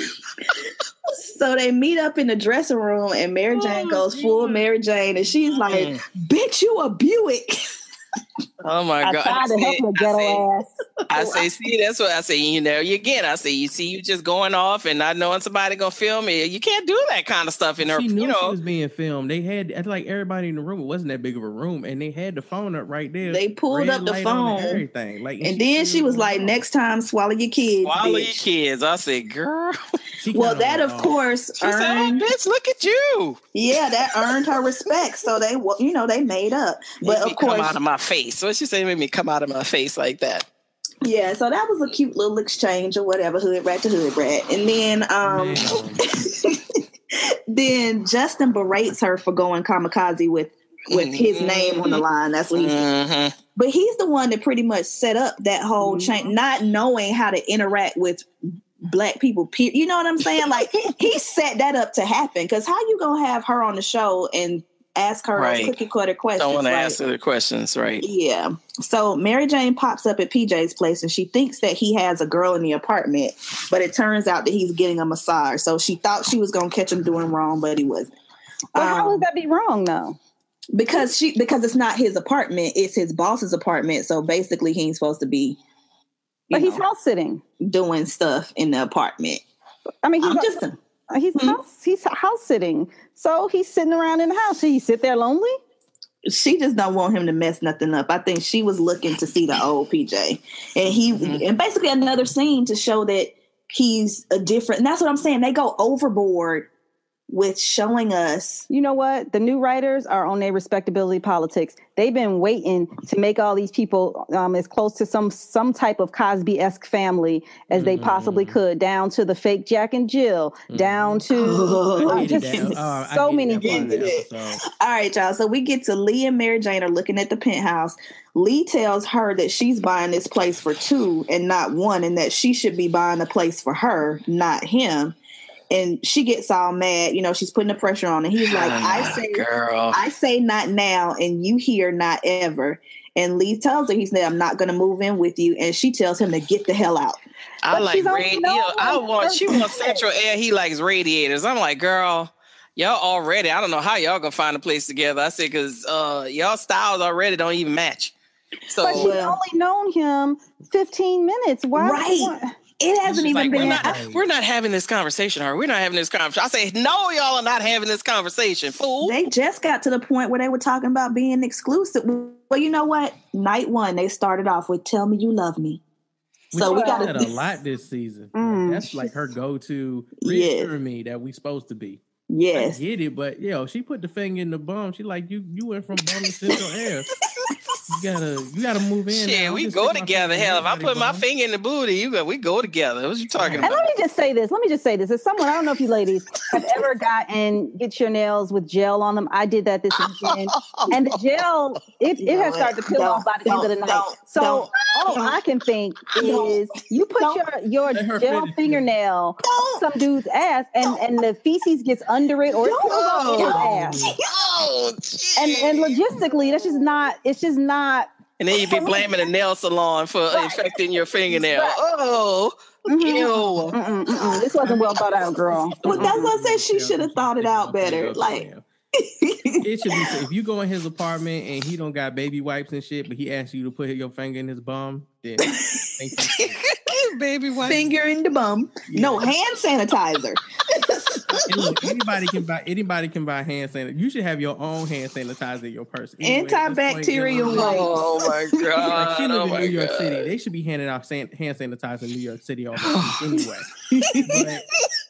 So they meet up in the dressing room and Mary Jane Oh, goes full God. Mary Jane and she's like, Mm. bitch, you a Buick. Oh my I God. tried to help your I ghetto say, ass. I say, see, that's what I say. You know, you again, I say, you see, you just going off and not knowing somebody gonna film it. You can't do that kind of stuff in her. She knew You know, she was being filmed. They had, it's like everybody in the room. It wasn't that big of a room, and they had the phone up right there. They pulled red up the light on and phone. everything. Like, And then she was like, next time, swallow your kids, swallow your bitch. kids. I said, girl. She Well, kinda that, went of off. course, She said, oh, earned, bitch, look at you. yeah, that earned her respect. So they, wa- you know, they made up. But Made me of come course, out of my face. What she say? Made me come out of my face like that. yeah, so that was a cute little exchange or whatever, hood rat to hood rat. And then, um, Man. then Justin berates her for going kamikaze with with his name on the line. That's what he said. Mm-hmm. But he's the one that pretty much set up that whole chain, not knowing how to interact with black people. pe- You know what I'm saying? Like he set that up to happen. Because how you gonna have her on the show and ask her Right. those cookie cutter questions? Don't want to right? answer the questions, right? Yeah. So Mary Jane pops up at P J's place and she thinks that he has a girl in the apartment, but it turns out that he's getting a massage. So she thought she was gonna catch him doing wrong, but he wasn't. But how Um, would that be wrong, though? because she because it's not his apartment, it's his boss's apartment. So basically he ain't supposed to be you But he's know, house sitting. doing stuff in the apartment. I mean, he's I'm just he's Hmm? house he's house sitting. So he's sitting around in the house. Should he sit there lonely? she just don't want him to mess nothing up. I think she was looking to see the old P J. And he Mhm. and basically another scene to show that he's a different and that's what I'm saying. They go overboard with showing us You know what? The new writers are on their respectability politics. They've been waiting to make all these people um, as close to some some type of Cosby-esque family as they possibly Mhm. could, down to the fake Jack and Jill, down to Oh, uh, I hated just that. Oh, I so hated many that part of the things. episode. All right, y'all. So we get to Lee and Mary Jane are looking at the penthouse. Lee tells her that she's buying this place for two and not one, and that she should be buying a place for her, not him. And she gets all mad. You know, she's putting the pressure on, and he's like, "I Ah, say, girl. I say not now, and you hear not ever." And Lee tells her, he said, "I'm not going to move in with you," and she tells him to get the hell out. I But like she's only radi- known yeah, I one want she person. wants central air. He likes radiators. I'm like, girl, y'all already. I don't know how y'all gonna find a place together. I said because uh, y'all styles already don't even match. So But she's Well- only known him fifteen minutes. Why? would you Right. want- It hasn't she's even like, we're been. not, I- we're not having this conversation, or we're not having this conversation. I say, no, y'all are not having this conversation, fool. They just got to the point where they were talking about being exclusive. Well, you know what? Night one, they started off with "Tell me you love me." We So we saw got that a lot this season. Like, Mm. that's like her go-to Yes. reassuring me that we supposed to be. Yes. I get it, but yo, she put the finger in the bum. She like you. You went from bum to central air. You gotta, you gotta move in. Shit, now. we Just go stick my together. finger in Hell, if I everybody's put my bum. finger in the booty, you go. We go together. What you talking And about? let me just say this. Let me just say this. As someone, I don't know if you ladies have ever gotten get your nails with gel on them. I did that this weekend, and the gel it, You it know has what? started to peel Don't- off by the end of the don't- night. don't- So don't- all don't- I can think don't- is you put don't- your your Let her gel finish. fingernail on some dude's ass, and and the feces gets under it, or it peels off Don't. his Oh. ass. Oh, And shit. and logistically, that's just not. It's just not. And then you be blaming the nail salon for infecting your fingernail. Right. Oh, Mhm. ew. Mm-mm, mm-mm. This wasn't well thought out, girl. Well, that's what I said. She Yeah, should have thought it out better. yeah. Like, It should be so if you go in his apartment and he don't got baby wipes and shit, but he asks you to put your finger in his bum, then thank you. Baby wipe. finger in the bum. Yeah. No hand sanitizer. And look, anybody can buy anybody can buy hand sanitizer. You should have your own hand sanitizer in your purse. Anyway, at this point, Antibacterial you know, wipes. Oh my god. Like she live oh in my New York God. City. They should be handing out san- hand sanitizer in New York City all the time anyway. But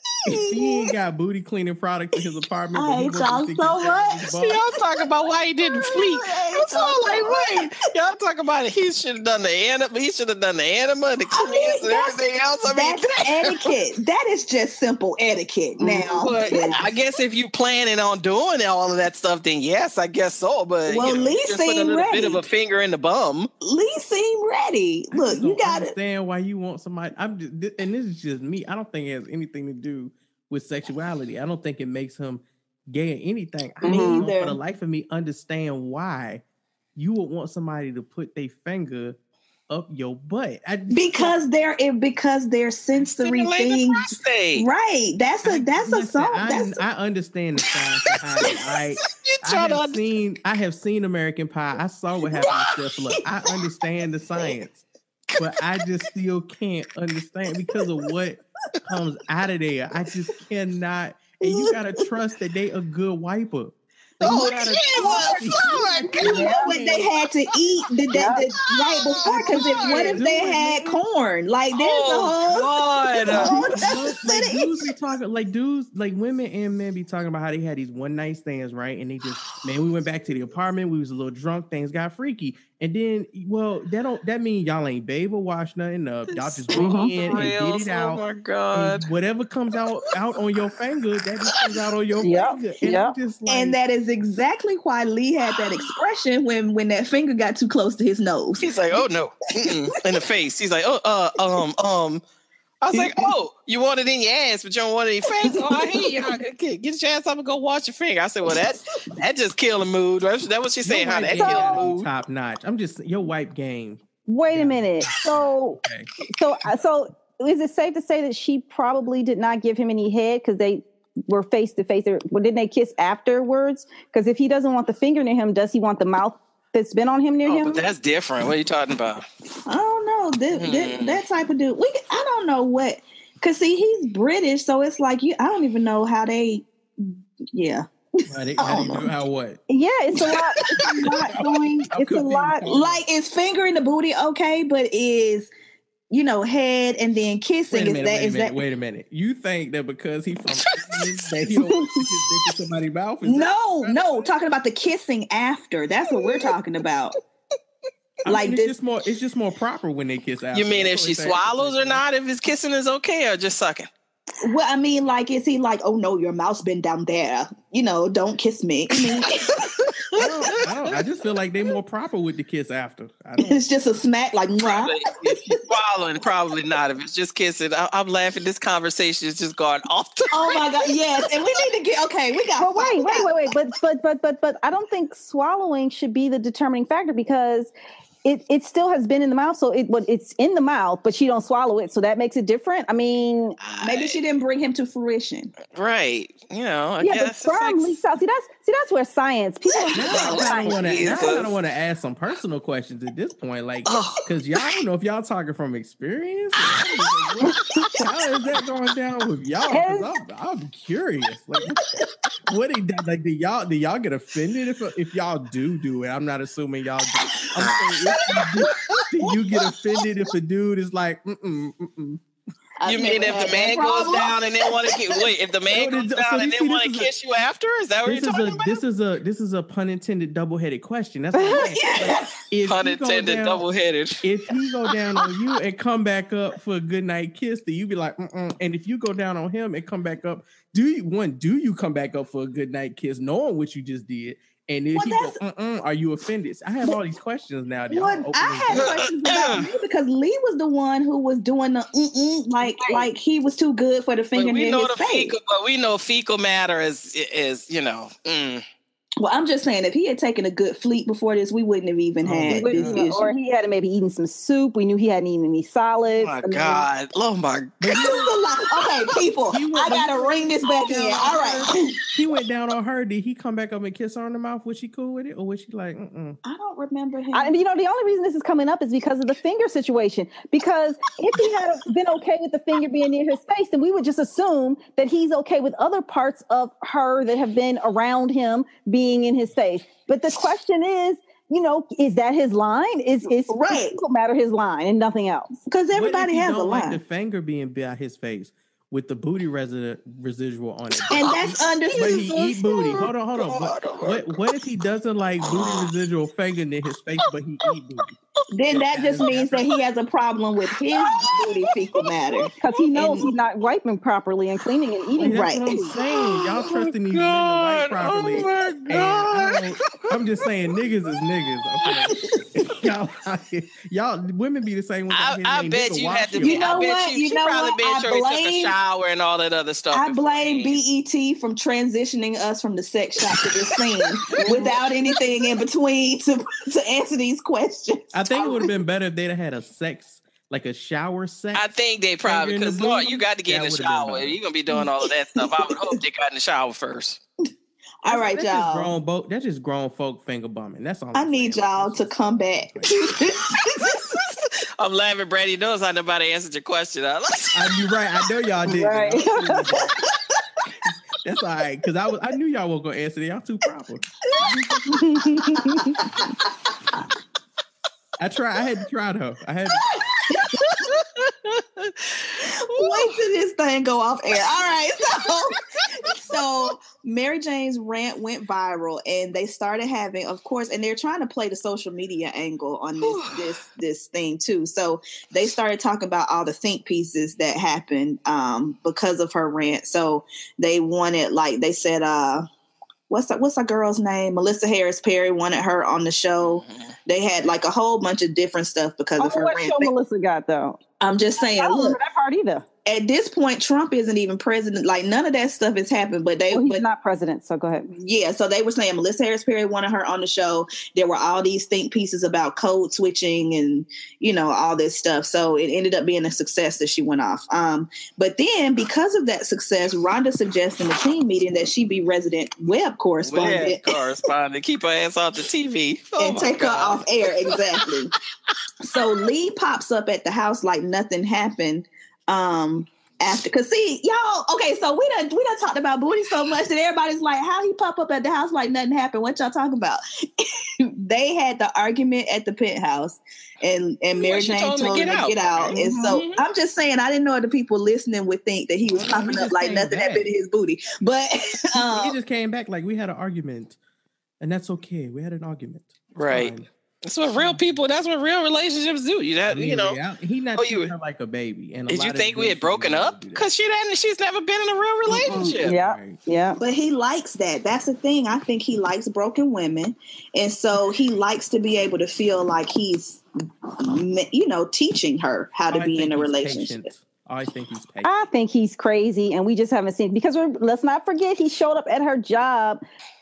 if he ain't got booty cleaning products in his apartment, I but he hate wants y'all to think so he's got his much. bum, Y'all talking about why he didn't fleek. That's all like, wait. Y'all talking about it. He should have done the anima. He should have done the anima, the I mean, cleans, and that's- everything else. I mean, That's etiquette. That is just simple etiquette now. but I guess if you planning on doing all of that stuff, then yes, I guess so. But Well, you know, Lee just put a seemed little bit ready. of a finger in the bum. Lee seemed ready. I Look, just you don't got it. understand why you want somebody. I'm just, thi- and this is just me. I don't think it has anything to do with sexuality. I don't think it makes him gay or anything. I Me don't, either. for the life of me, understand why you would want somebody to put their finger up your butt. I just- Because they're it because they're sensory Stimulate the things. prostate. Right. That's a I- that's a listen, song. I, That's I understand the science behind it. I, You I trying to have under- seen I have seen American Pie. I saw what happened to Steph Look. I understand the science, but I just still can't understand because of what comes out of there. I just cannot. And you gotta trust that they a good wiper. Like, you Oh, gotta Jesus. trust- Oh, my you know what they had to eat the, the, the right before. Because if what if they had corn? Like there's Oh, a whole. God. a whole Dudes- like city. dudes be talking like dudes like women and men be talking about how they had these one night stands, right? And they just man, we went back to the apartment, we was a little drunk, things got freaky. And then well, that don't that mean y'all ain't bathe or wash nothing up. Y'all just went Mhm. in and did it Oh out. my God. And whatever comes out out on your finger, that just comes out on your Yep, finger. And yep. I'm just like And that is exactly why Lee had that expression when when that finger got too close to his nose. He's like, oh no, Mm-mm. in the face. He's like, oh, uh, um, um. I was like, oh, you want it in your ass, but you don't want it in your face. Oh, I hear you. Okay, get your ass up and go wash your finger. I said, well, that that just killed the mood. That's that what she saying, your huh? wipe That game killed the gotta be mood. top notch. I'm just your wipe game. Wait Yeah. a minute. So Okay. so so is it safe to say that she probably did not give him any head because they were face to face? Or well, didn't they kiss afterwards? Because if he doesn't want the finger near him, does he want the mouth that's been on him near Oh, him? but that's different. What are you talking about? I don't know that, that, Hmm. that type of dude. We I don't know what. Cause see, he's British, so it's like you. I don't even know how they. Yeah, How they- how do you do how what? Yeah, it's a lot. It's a lot going. I'm It's a confused. lot. like is finger in the booty okay, but is you know head and then kissing Wait a is minute, that wait a is minute, that wait a minute. You think that because he from England that he don't stick his dick in somebody's mouth? Is no that- no talking about the kissing after? That's what we're talking about. I mean, like it's this- just more. It's just more proper when they kiss after. You mean if That's she what they say. swallows or not? If his kissing is okay or just sucking? Well, I mean, like is he like oh no, your mouth's been down there? You know, don't kiss me. I mean, I don't, I don't. I just feel like they more proper with the kiss after. I don't. it's just a smack like. Mwah. Probably, if she's swallowing, probably not. If it's just kissing, I, I'm laughing. This conversation is just going off. The- Oh my god, yes, and we need to get okay. We got. But wait, we wait, got- wait, wait. But but but but but I don't think swallowing should be the determining factor because it it still has been in the mouth. So it but it's in the mouth, but she don't swallow it. So that makes it different. I mean, Maybe she didn't bring him to fruition. right. You know, I yeah, but guess. sperm it's leaks out. See, that's see that's where science people. Now I Science. want to. Now I Jesus. kind of want to ask some personal questions at this point, like, Oh. because y'all don't know if y'all talking from experience. Like, what- how is that going down with y'all? 'Cause I'm, I'm curious. Like, what did like? Do y'all do y'all get offended if if y'all do do it? I'm not assuming y'all do. I'm saying if you do, do you get offended if a dude is like, mm mm mm mm? I've You mean never if had the man that goes problem. down and then want to kiss? Wait, if the man No, goes this- so down you and see, then this want to is a- kiss you after? Is that what This you're is talking a about? this is a this is a pun intended double headed question. That's what I'm saying. Like, if Pun he go intended, down- double headed. If he go down on you and come back up for a good night kiss, then you be like, mm-mm. And if you go down on him and come back up, do you one? Do you come back up for a good night kiss, knowing what you just did? And if Well, he go, mm-mm, are you offended? I have all these questions now. Y'all Well, open I this had door. questions about Lee because Lee was the one who was doing the mm-mm, like like he was too good for the But finger we near know his the face. fecal, but we know fecal matter is is you know. Mm. Well, I'm just saying, if he had taken a good fleet before this, we wouldn't have even Oh, had my this God. issue. Or he had maybe eaten some soup. We knew he hadn't eaten any Oh solids. my I mean, God! Oh my God! This is a lot. Okay, people, He went- I gotta ring this back in. All right. He went down on her. Did he come back up and kiss her on the mouth? Was she cool with it, or was she like, mm-mm? I don't remember him. I, you know, the only reason this is coming up is because of the finger situation. Because if he had been okay with the finger being near his face, then we would just assume that he's okay with other parts of her that have been around him being in his face. But the question is, you know, is that his line? Is is Right. fecal matter his line and nothing else? Because What everybody if he has a don't line. like the finger being by his face with the booty resident residual on it. And that's But he understood. eat booty. Hold on, hold on. What, what what if he doesn't like booty residual finger near his face, but he eat booty? Then that just means that he has a problem with his booty fecal matter. Because he knows And- he's not wiping properly and cleaning and eating That's Right. what I'm saying. Y'all Oh trusting these God. men to wipe properly. Oh my And I don't, I'm just saying, niggas is niggas. Okay, y'all, out here- y'all, women be the same. I, I bet you had to be. You know I bet what? you, You she know probably what? been I sure he took a blame- shower and all that other stuff. I before blame he- B E T from transitioning us from the sex shop to this scene without anything in between to, to answer these questions. I think it would have been better if they'd have had a sex, like a shower sex. I think they probably Finger in the because Lord, booty? you got to get That in the would've been shower. better. You're gonna be doing all of that stuff. I would hope they got in the shower first. All right, that's Just y'all. grown bo- that's just grown folk finger bumming. That's all. I I'm need saying. y'all to come back. I'm laughing, Brady. Knows how nobody answered your question. I I, you're right. I know y'all did. Right. That's all right, because I was I knew y'all weren't gonna answer. Y'all too proper. I try. I had to try though. I had. To, Wait till this thing go off air. All right, so so Mary Jane's rant went viral, and they started having, of course, and they're trying to play the social media angle on this this this thing too. So they started talking about all the think pieces that happened um, because of her rant. So they wanted, like they said, uh, what's that, what's that girl's name? Melissa Harris Perry wanted her on the show. They had like a whole bunch of different stuff because Oh, of her what rant. show Melissa got though? I'm just saying, I don't look, remember that part either. at this point, Trump isn't even president. Like none of that stuff has happened. But they, Well, he's but not president, so go ahead. yeah. So they were saying Melissa Harris Perry wanted her on the show. There were all these think pieces about code switching and you know all this stuff. So it ended up being a success that she went off. Um, but then because of that success, Rhonda suggested in the team meeting that she be resident web correspondent Web correspondent. Keep her ass off the T V Oh and my take God. her off air. Exactly. So Lee pops up at the house like nothing happened. Um, after, cause see y'all, okay, so we done we done talked about booty so much that everybody's like, how he pop up at the house like nothing happened? What y'all talking about? They had the argument at the penthouse, and and Mary Well, she Jane told told him him to to get get out. out. And so Mhm. I'm just saying, I didn't know the people listening would think that he was Well, popping he up just like came nothing back. happened to his booty, but he um, just came back like we had an argument, and that's okay. We had an argument. It's Right. fine. That's what real people. That's what real relationships do. You I that mean, you know. real- he not Oh, treating you- her like a baby. And a Did lot you of think we dudes had broken don't up? do that. Because she hadn't. She's never been in a real relationship. Yeah, Right. yeah. But he likes that. That's the thing. I think he likes broken women. And so he likes to be able to feel like he's, you know, teaching her how to I be think in a he's relationship. patient. I think he's patient. I think he's crazy, and we just haven't seen because we're, let's not forget he showed up at her job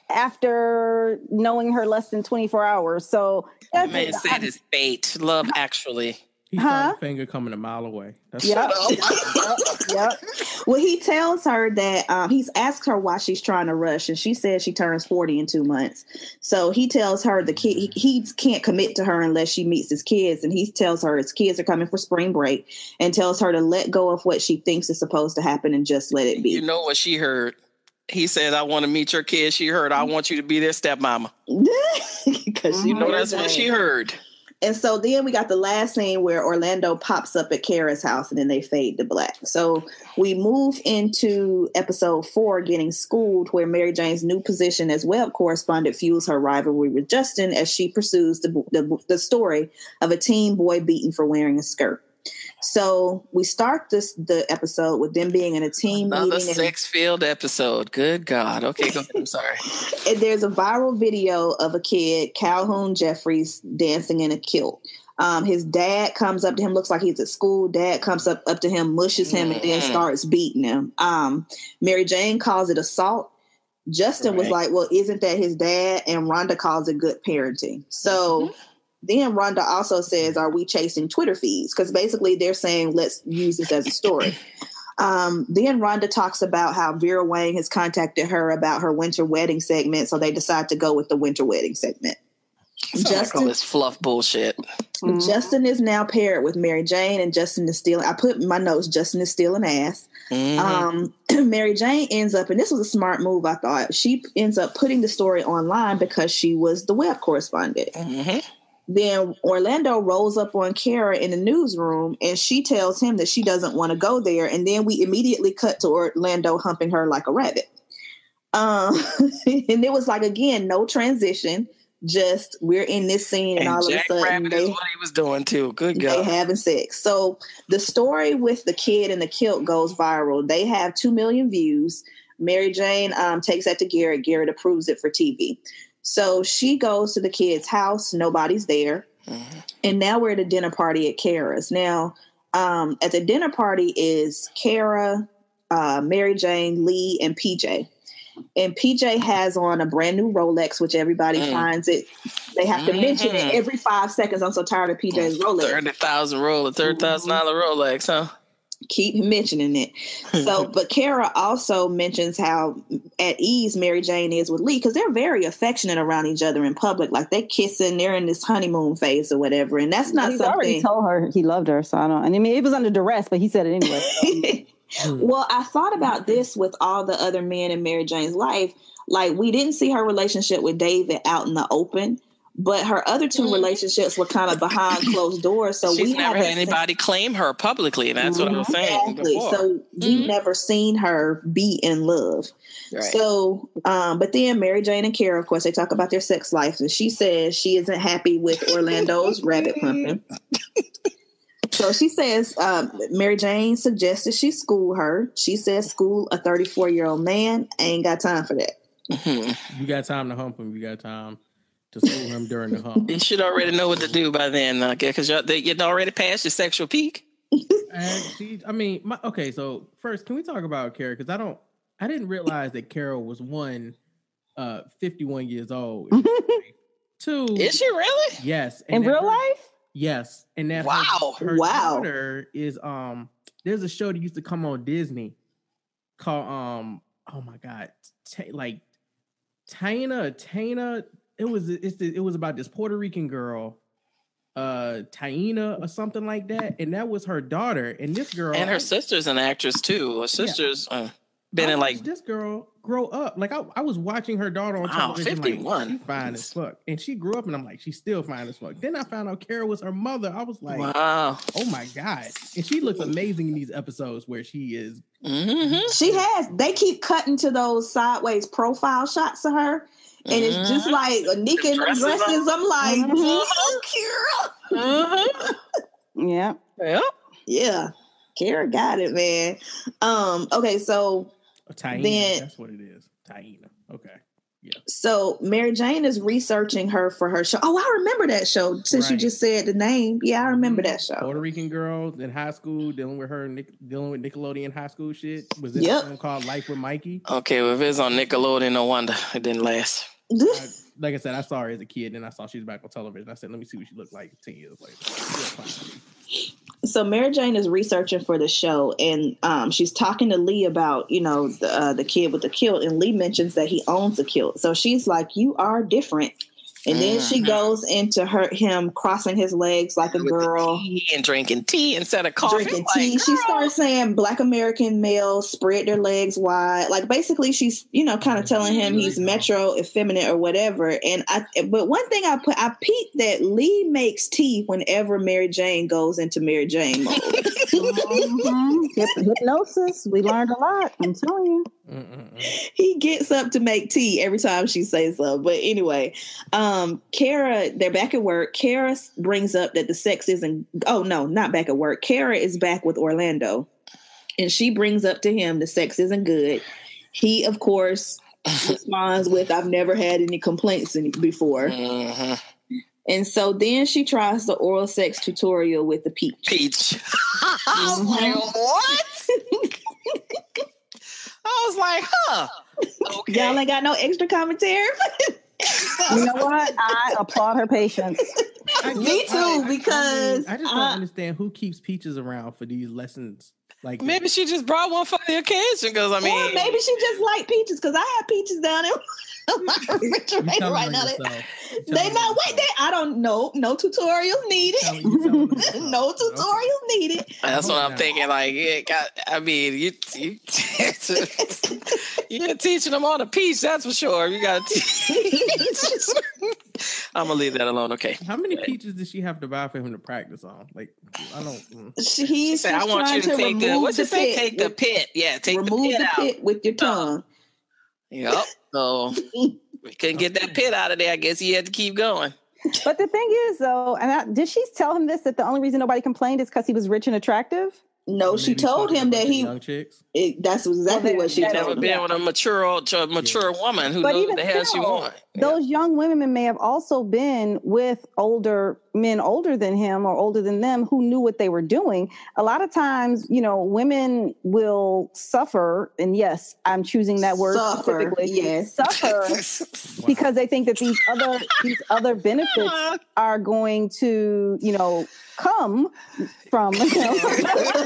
after knowing her less than twenty-four hours. So The that's man said it's fate. Love actually. He Huh? saw the finger coming a mile away. That's Yep. Shut yep, yep. Well, he tells her that um, he's asked her why she's trying to rush, and she says she turns forty in two months. So he tells her the kid he, he can't commit to her unless she meets his kids, and he tells her his kids are coming for spring break, and tells her to let go of what she thinks is supposed to happen and just let it be. You know what she heard? He said, "I want to meet your kids." She heard, "I want you to be their stepmama." Because you You know know that's what she heard. And so then we got the last scene where Orlando pops up at Kara's house and then they fade to black. So we move into episode four, Getting Schooled, where Mary Jane's new position as web correspondent fuels her rivalry with Justin as she pursues the, the, the story of a teen boy beaten for wearing a skirt. So we start this the episode with them being in a team Another meeting. sex-filled episode. Good God. Okay, go ahead. I'm sorry. And there's a viral video of a kid, Calhoun Jeffries, dancing in a kilt. Um, his dad comes up to him, looks like he's at school. Dad comes up, up to him, mushes him, and then starts beating him. Um, Mary Jane calls it assault. Justin right. was like, well, isn't that his dad? And Rhonda calls it good parenting. So... Mm-hmm. Then Rhonda also says, are we chasing Twitter feeds? Because basically they're saying, let's use this as a story. Um, then Rhonda talks about how Vera Wang has contacted her about her winter wedding segment. So they decide to go with the winter wedding segment. Justin, like all this fluff bullshit. Mm-hmm. Justin is now paired with Mary Jane, and Justin is stealing. I put in my notes, Justin is stealing ass. Mm-hmm. Um, Mary Jane ends up, and this was a smart move, I thought. She ends up putting the story online because she was the web correspondent. Mm-hmm. Then Orlando rolls up on Kara in the newsroom and she tells him that she doesn't want to go there. And then we immediately cut to Orlando humping her like a rabbit. Um, and it was like, again, no transition. Just we're in this scene and, and all Jack of a sudden Rabbit they, is what he was doing too. Good God. They having sex. So the story with the kid and the kilt goes viral. They have two million views. Mary Jane um, takes that to Garrett. Garrett approves it for T V. So she goes to the kid's house. Nobody's there. Mm-hmm. And now we're at a dinner party at Kara's. Now, um, at the dinner party is Kara, uh, Mary Jane, Lee, and P J. And P J has on a brand new Rolex, which everybody mm. finds it. They have to mm-hmm. mention it every five seconds. I'm so tired of P J's Rolex. thirty thousand Rolex, thirty thousand dollars Rolex, huh? Keep mentioning it. So, but Kara also mentions how at ease Mary Jane is with Lee because they're very affectionate around each other in public. Like they're kissing, they're in this honeymoon phase or whatever. And that's not He's something. Already told her he loved her, so I don't. I mean, it was under duress, but he said it anyway. Well, I thought about this with all the other men in Mary Jane's life. Like we didn't see her relationship with David out in the open. But her other two relationships were kind of behind closed doors. So She's we never had seen... anybody claim her publicly. And that's what I was saying. Exactly. Before. So mm-hmm. we've never seen her be in love. Right. So, um, but then Mary Jane and Kara, of course, they talk about their sex life. And she says she isn't happy with Orlando's rabbit pumping. So she says um, Mary Jane suggested she school her. She says school a thirty-four-year-old man. I ain't got time for that. Mm-hmm. You got time to hump him. You got time to school him during the hump. You should already know what to do by then, okay? Because you're, you're already past your sexual peak. And she, I mean, my, okay. So first, can we talk about Kara? Because I don't, I didn't realize that Kara was one, uh, fifty-one years old. Two, is she really? Yes, in real her, life. Yes, and that wow, her, her wow. daughter is um. There's a show that used to come on Disney called um. Oh my God, T- like Taina, Taina. It was it's the, it was about this Puerto Rican girl, uh, Taina or something like that, and that was her daughter. And this girl and her sister's an actress too. Her sister's yeah. uh, been I in like this girl grow up. Like I, I was watching her daughter on wow, television. fifty-one. Like, she's fine as fuck, and she grew up, and I'm like, she's still fine as fuck. Then I found out Kara was her mother. I was like, wow, oh my God, and she looks amazing in these episodes where she is. Mm-hmm. She has. They keep cutting to those sideways profile shots of her. And it's just like a Nika in the dresses. dresses. I'm like, mm-hmm. Kara. Mm-hmm. Yeah. Yeah. Yeah. Kara got it, man. Um, okay, so oh, Taina, then, that's what it is. Taina. Okay. Yeah. So Mary Jane is researching her for her show. Oh, I remember that show since right. you just said the name. Yeah, I remember that show. Puerto Rican girl in high school dealing with her dealing with Nickelodeon high school shit. Was it yep. a film called Life with Mikey? Okay, well if it's on Nickelodeon, no wonder it didn't last. I, like I said, I saw her as a kid, and I saw she was back on television. I said, "Let me see what she looked like ten years later." So Mary Jane is researching for the show, and um, she's talking to Lee about, you know, the, uh, the kid with the kilt, and Lee mentions that he owns a kilt. So she's like, "You are different." And then mm-hmm. she goes into her him crossing his legs like a With girl. Tea and drinking tea instead of coffee. Drinking like, tea. Girl. She starts saying Black American males spread their legs wide. Like basically she's, you know, kind of telling him he's metro effeminate or whatever. And I but one thing I put I peeped that Lee makes tea whenever Mary Jane goes into Mary Jane mode. mm-hmm. Hyp- hypnosis. We learned a lot. I'm telling you. Mm-mm-mm. He gets up to make tea every time she says so. But anyway, um, Kara, they're back at work. Kara brings up that the sex isn't, oh no, not back at work. Kara is back with Orlando. And she brings up to him the sex isn't good. He, of course, responds with, I've never had any complaints any, before. Mm-hmm. And so then she tries the oral sex tutorial with the peach. Peach. I was like, what? I was like, huh. Okay. Y'all ain't got no extra commentary. You know what? I applaud her patience. Me too, I, I, because I, mean, I just don't uh, understand who keeps peaches around for these lessons. Like maybe this. She just brought one for the occasion. Because I mean, or maybe she just liked peaches. Because I have peaches down in my refrigerator right now. They, they not wait. They I don't know. No tutorials needed. No tutorials okay. needed. That's what I'm thinking. Like, yeah, got. I mean, you you you're teaching them on a peach. That's for sure. You got to teach. I'm gonna leave that alone. Okay. How many peaches did she have to buy for him to practice on? Like, I don't. Mm. She, he's said, I want you to, to take the. What's it say? Take the pit. Yeah, take remove the pit the out. pit with your tongue. Yep. So we couldn't get that pit out of there. I guess he had to keep going. But the thing is, though, and I, did she tell him this, that the only reason nobody complained is because he was rich and attractive? No, or she told him that he. Young chicks. It, that's exactly well, what she told never him. Been yeah. with a mature, mature yeah. woman who but knows even the hell still, she wants. Those yeah. young women may have also been with older men, older than him or older than them, who knew what they were doing. A lot of times, you know, women will suffer, and yes, I'm choosing that word suffer, specifically. Yes, suffer wow. because they think that these other these other benefits are going to, you know, come from. You know.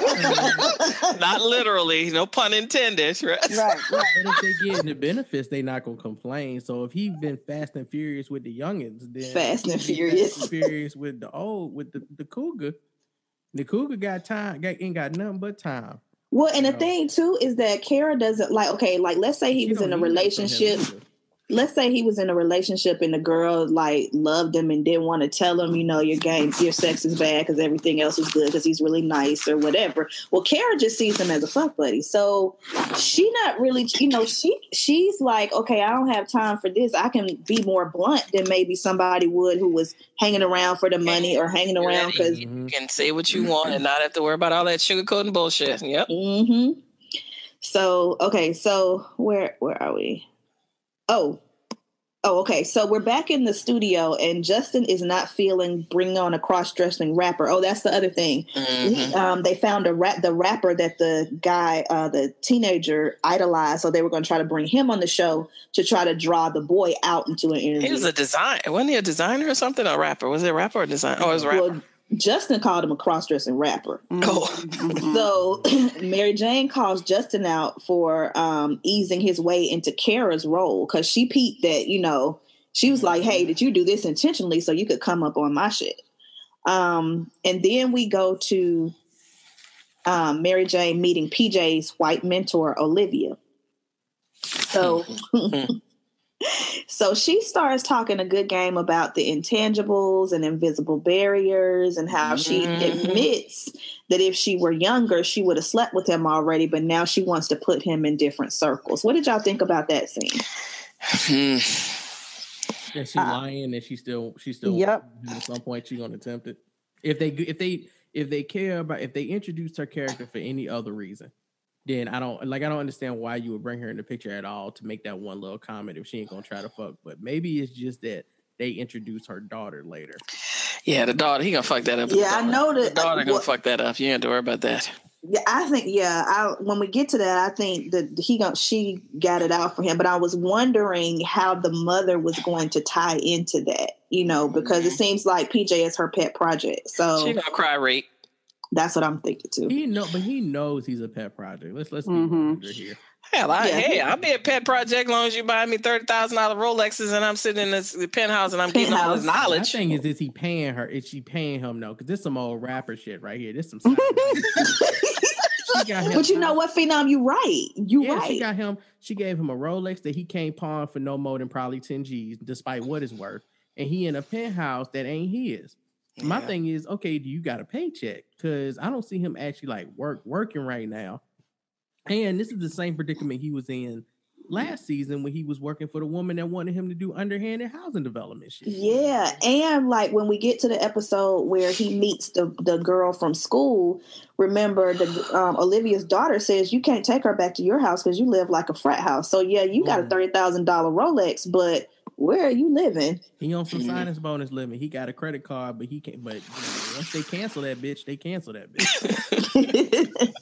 Not literally, no pun intended. Right, right. right. But if they get the benefits, they not gonna complain. So if he's been fast and furious with the youngins, then fast and furious, fast and furious with the old, with the, the cougar. The cougar got time, got ain't got nothing but time. Well, and you the know? thing too is that Kara doesn't like. Okay, like let's say he she was in a relationship. Let's say he was in a relationship and the girl like loved him and didn't want to tell him, you know, your game, your sex is bad because everything else is good because he's really nice or whatever. Well, Kara just sees him as a fuck buddy. So she not really, you know, she she's like, okay, I don't have time for this. I can be more blunt than maybe somebody would who was hanging around for the money or hanging around because you can say what you want and not have to worry about all that sugarcoating bullshit. Yep. Mm-hmm. So okay, so where where are we? Oh, oh, okay. So we're back in the studio, and Justin is not feeling bring on a cross-dressing rapper. Oh, that's the other thing. Mm-hmm. He, um, they found a rap, the rapper that the guy, uh, the teenager, idolized. So they were going to try to bring him on the show to try to draw the boy out into an interview. He was a designer. Wasn't he a designer or something? A rapper? Was it a rapper or a designer? Oh, it was a rapper. Well, Justin called him a cross-dressing rapper. Mm-hmm. So Mary Jane calls Justin out for um, easing his way into Kara's role because she peeped that, you know, she was like, hey, did you do this intentionally so you could come up on my shit? Um, and then we go to um, Mary Jane meeting P J's white mentor, Olivia. So... So she starts talking a good game about the intangibles and invisible barriers and how she mm-hmm. admits that if she were younger, she would have slept with him already, but now she wants to put him in different circles. What did y'all think about that scene? Is she uh, lying and she still, she still, yep. at some point she's going to attempt it? If they, if they, if they care about, if they introduced her character for any other reason, then I don't like I don't understand why you would bring her in the picture at all to make that one little comment if she ain't gonna try to fuck. But maybe it's just that they introduce her daughter later. Yeah, the daughter, he gonna fuck that up. Yeah, I know that the daughter gonna well, fuck that up. You ain't have to worry about that. Yeah, I think yeah. I, when we get to that, I think that he got she got it out for him. But I was wondering how the mother was going to tie into that, you know, because mm-hmm. it seems like P J is her pet project. So she gonna cry rape. That's what I'm thinking too. He know, but he knows he's a pet project. Let's let's be Mhm. mm-hmm. here. Hell, I, Yeah. hey, I'll be a pet project as long as you buy me thirty thousand dollar Rolexes and I'm sitting in this penthouse and I'm getting all this Penthouse. My knowledge. thing is, is he paying her? Is she paying him? No, because this some old rapper shit right here. This some. Side she got him. But you know what, Phenom, you right. You Yeah, right. she got him. She gave him a Rolex that he can't pawn for no more than probably ten G's, despite what it's worth. And he in a penthouse that ain't his. Yeah. My thing is, okay, do you got a paycheck? Because I don't see him actually like work working right now. And this is the same predicament he was in last season when he was working for the woman that wanted him to do underhanded housing development shit. Yeah, and like when we get to the episode where he meets the, the girl from school, remember the um, Olivia's daughter says you can't take her back to your house because you live like a frat house. So yeah, you got a thirty thousand dollar Rolex, but where are you living? He on some Mhm. sinus bonus living. He got a credit card, but he can't. But you know, once they cancel that bitch, they cancel that bitch.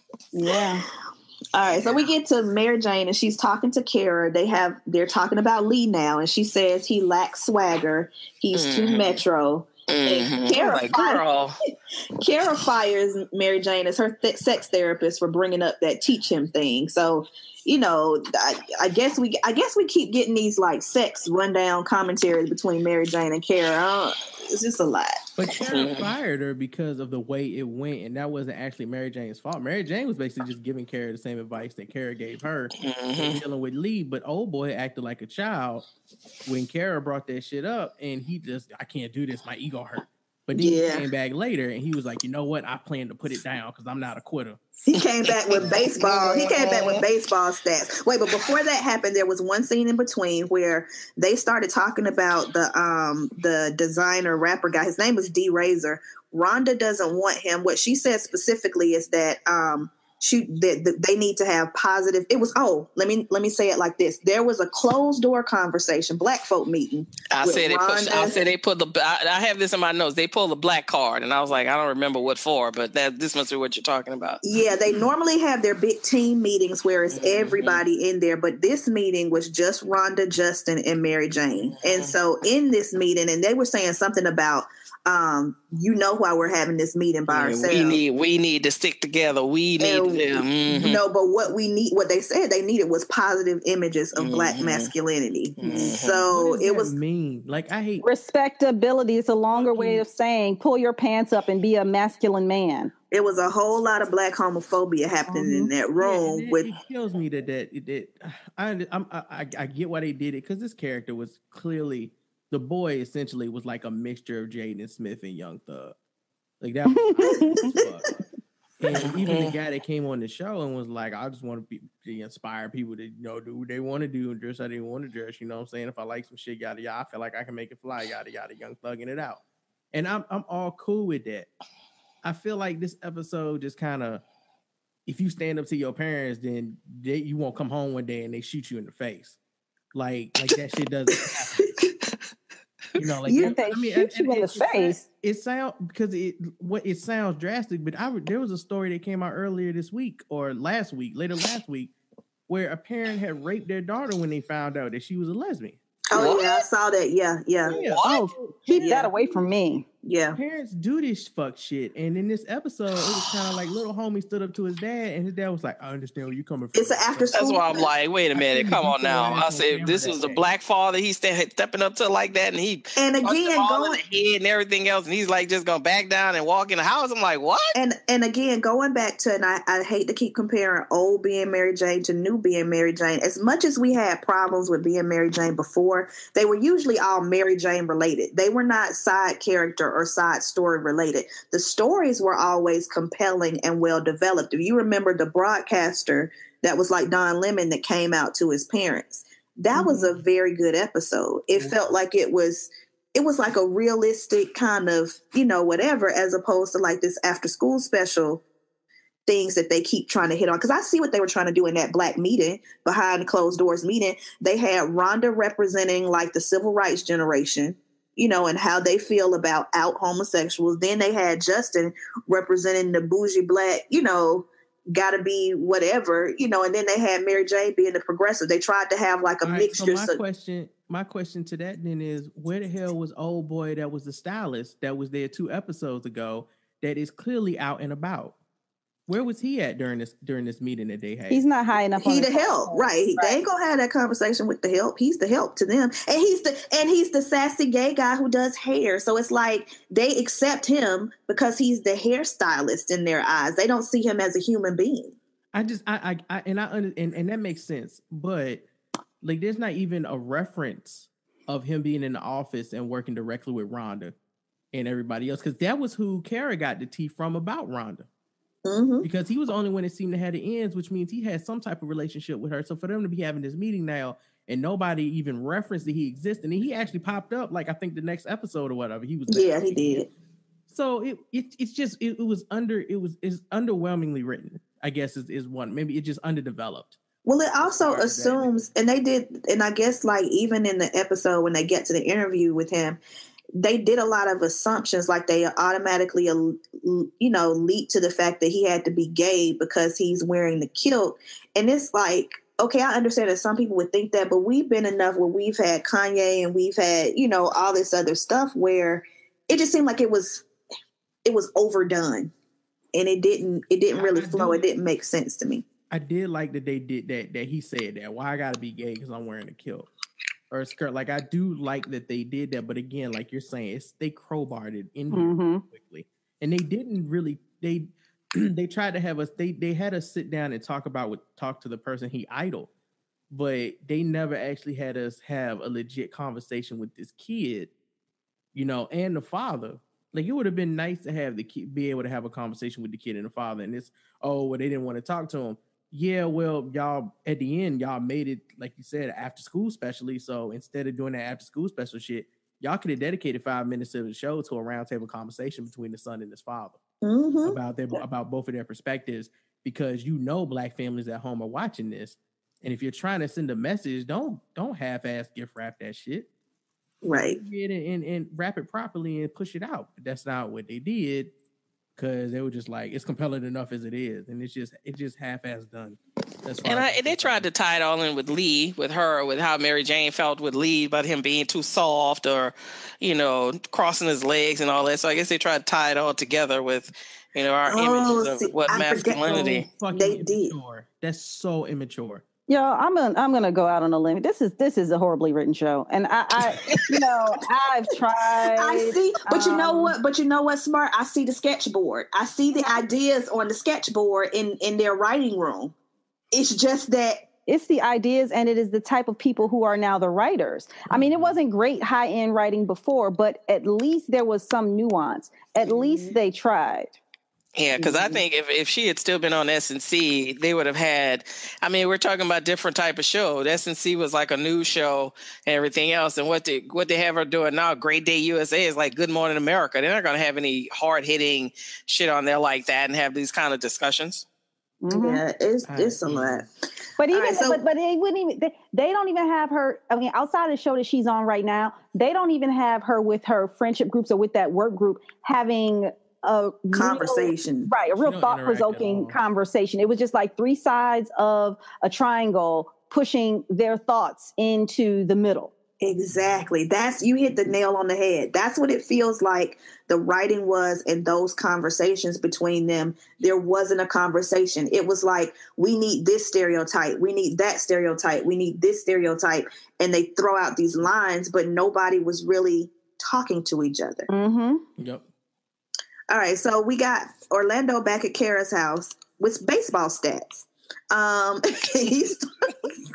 Yeah. All right, so we get to Mary Jane and she's talking to Kara. They have they're talking about Lee now, and she says he lacks swagger. He's too Mhm. metro. Mhm. And Kara, Like, fires, girl. Kara fires Mary Jane as her th- sex therapist for bringing up that teach him thing. So, you know, I, I guess we I guess we keep getting these like sex rundown commentaries between Mary Jane and Kara. I don't- It's just a lot. But Kara fired her because of the way it went, and that wasn't actually Mary Jane's fault. Mary Jane was basically just giving Kara the same advice that Kara gave her Mhm. dealing with Lee. But old boy acted like a child when Kara brought that shit up, and he just, I can't do this, my ego hurt. But then Yeah. he came back later, and he was like, you know what, I plan to put it down because I'm not a quitter. He came back with baseball. He came back with baseball stats. Wait, but before that happened, there was one scene in between where they started talking about the um the designer rapper guy. His name was D Razor. Rhonda doesn't want him. What she said specifically is that um she that, that they need to have positive. It was oh let me let me say it like this. There was a closed door conversation, black folk meeting. I with said they put. Rhonda. I said they put the. I, I have this in my notes. They pulled the black card, and I was like, I don't remember what for, but that this must be what you're talking about. Yeah, they normally have their big team meetings where it's Mhm. everybody in there, but this meeting was just Rhonda, Justin, and Mary Jane. And so in this meeting, and they were saying something about, um, you know why we're having this meeting by Yeah, ourselves. we need. We need to stick together. We need. And- to, mhm. No, but what we need, what they said they needed was positive images of black Mhm. masculinity. Mhm. So What does it that was mean? Like, I hate. Respectability is a longer way of saying pull your pants up and be a masculine man. it was a whole lot of black homophobia happening in that Yeah, room and it, with it kills me that that it, it I, I'm, I I I get why they did it because this character was clearly the boy. Essentially, was like a mixture of Jaden Smith and Young Thug. Like that. Was fuck. And even the guy that came on the show and was like, I just want to be to inspire people to, you know, do what they want to do and dress how they want to dress. You know what I'm saying? If I like some shit, yada yada, I feel like I can make it fly, yada yada, Young Thugging it out. And I'm I'm all cool with that. I feel like this episode just kind of, if you stand up to your parents, then they, you won't come home one day and they shoot you in the face. Like, like that shit doesn't happen. You know, like You- They I mean, shoot and- you in and the it, face. It sound because it what it sounds drastic, but I re- there was a story that came out earlier this week or last week, later last week, where a parent had raped their daughter when they found out that she was a lesbian. oh What? yeah, I saw that. Yeah, yeah, Yeah. Oh, keep Yeah. that away from me. yeah. Parents do this fuck shit, and in this episode, it was kind of like little homie stood up to his dad, and his dad was like, "I understand where you coming from." It's an after That's school. why I'm like, wait a I minute, couldn't come beat on your now. ass I on said camera this that was the day. black father. He's st- stepping up to like that, and he And punched again, him all in going the head and everything else, and he's like just gonna back down and walk in the house. I'm like, what? and and again, going back to, and I, I hate to keep comparing old being Mary Jane to new being Mary Jane. As much as we had problems with being Mary Jane before, they were usually all Mary Jane related. They were not side character or side story related. The stories were always compelling and well developed. If you remember the broadcaster that was like Don Lemon that came out to his parents, that was a very good episode. It felt like it was it was like a realistic kind of, you know, whatever, as opposed to like this after school special things that they keep trying to hit on. Because I see what they were trying to do in that black meeting, behind closed doors meeting. They had Rhonda representing like the civil rights generation, you know, and how they feel about out homosexuals. Then they had Justin representing the bougie black, you know, gotta be whatever, you know, and then they had Mary Jane being the progressive. They tried to have like a All right, mixture. so my So question, my question to that then is, where the hell was old boy that was the stylist that was there two episodes ago that is clearly out and about. Where was he at during this during this meeting that they had? He's not high enough. He on the help, right. right? They ain't gonna have that conversation with the help. He's the help to them, and he's the and he's the sassy gay guy who does hair. So it's like they accept him because he's the hairstylist in their eyes. They don't see him as a human being. I just I I, I and I and, and that makes sense, but like there's not even a reference of him being in the office and working directly with Rhonda and everybody else, because that was who Kara got the tea from about Rhonda. Mm-hmm. Because he was the only one that seemed to have the ends, which means he had some type of relationship with her. So for them to be having this meeting now and nobody even referenced that he existed, and he actually popped up like I think the next episode or whatever. He was yeah, he did. So it, it it's just it, it was under it was is underwhelmingly written, I guess is, is one. Maybe it just underdeveloped. Well, it also assumes, and they did, and I guess like even in the episode when they get to the interview with him, they did a lot of assumptions, like they automatically, you know, leap to the fact that he had to be gay because he's wearing the kilt. And it's like, okay, I understand that some people would think that, but we've been enough where we've had Kanye and we've had, you know, all this other stuff where it just seemed like it was, it was overdone, and it didn't, it didn't really flow. It didn't make sense to me. I did like that they did that, that he said that, why I gotta be gay because I'm wearing a kilt or a skirt. Like, I do like that they did that, but again, like you're saying, it's they crowbarred it in here mm-hmm. quickly, and they didn't really. They they tried to have us. They they had us sit down and talk about what talk to the person he idoled, but they never actually had us have a legit conversation with this kid, you know, and the father. Like, it would have been nice to have the kid be able to have a conversation with the kid and the father. And it's oh, well, they didn't want to talk to him. Yeah, well, y'all, at the end, y'all made it, like you said, after school specially. So instead of doing that after school special shit, y'all could have dedicated five minutes of the show to a roundtable conversation between the son and his father mm-hmm. about their about both of their perspectives, because you know black families at home are watching this. And if you're trying to send a message, don't don't half-ass gift wrap that shit. Right. Get it and, and wrap it properly and push it out. But that's not what they did. Because they were just like, it's compelling enough as it is, and it's just it's just half-ass done. And, I, and they tried to tie it all in with Lee, with her, with how Mary Jane felt with Lee about him being too soft or, you know, crossing his legs and all that. So I guess they tried to tie it all together with, you know, our oh, images see, of what I masculinity. They did. That's so immature. Yo, I'm gonna I'm gonna go out on a limb. This is this is a horribly written show, and I, I you know, I've tried. I see, but um, you know what? But you know what, Smart? I see the sketchboard. I see the ideas on the sketchboard in in their writing room. It's just that it's the ideas, and it is the type of people who are now the writers. I mean, it wasn't great high end writing before, but at least there was some nuance. At mm-hmm. least they tried. Yeah, because I think if, if she had still been on S and C, they would have had, I mean, we're talking about different type of show. S and C was like a news show and everything else. And what they, what they have her doing now, Great Day U S A, is like Good Morning America. They're not going to have any hard-hitting shit on there like that and have these kind of discussions. Mm-hmm. Yeah, it's, it's a lot. But even, right, so, but, but they wouldn't even, they, they don't even have her, I mean, outside of the show that she's on right now, they don't even have her with her friendship groups or with that work group having a conversation, real, right? A real thought-provoking conversation. It was just like three sides of a triangle pushing their thoughts into the middle. Exactly. That's, you hit the nail on the head. That's what it feels like the writing was in those conversations between them. There wasn't a conversation. It was like, we need this stereotype. We need that stereotype. We need this stereotype. And they throw out these lines, but nobody was really talking to each other. Mm-hmm. Yep. All right, so we got Orlando back at Kara's house with baseball stats. Um, he starts,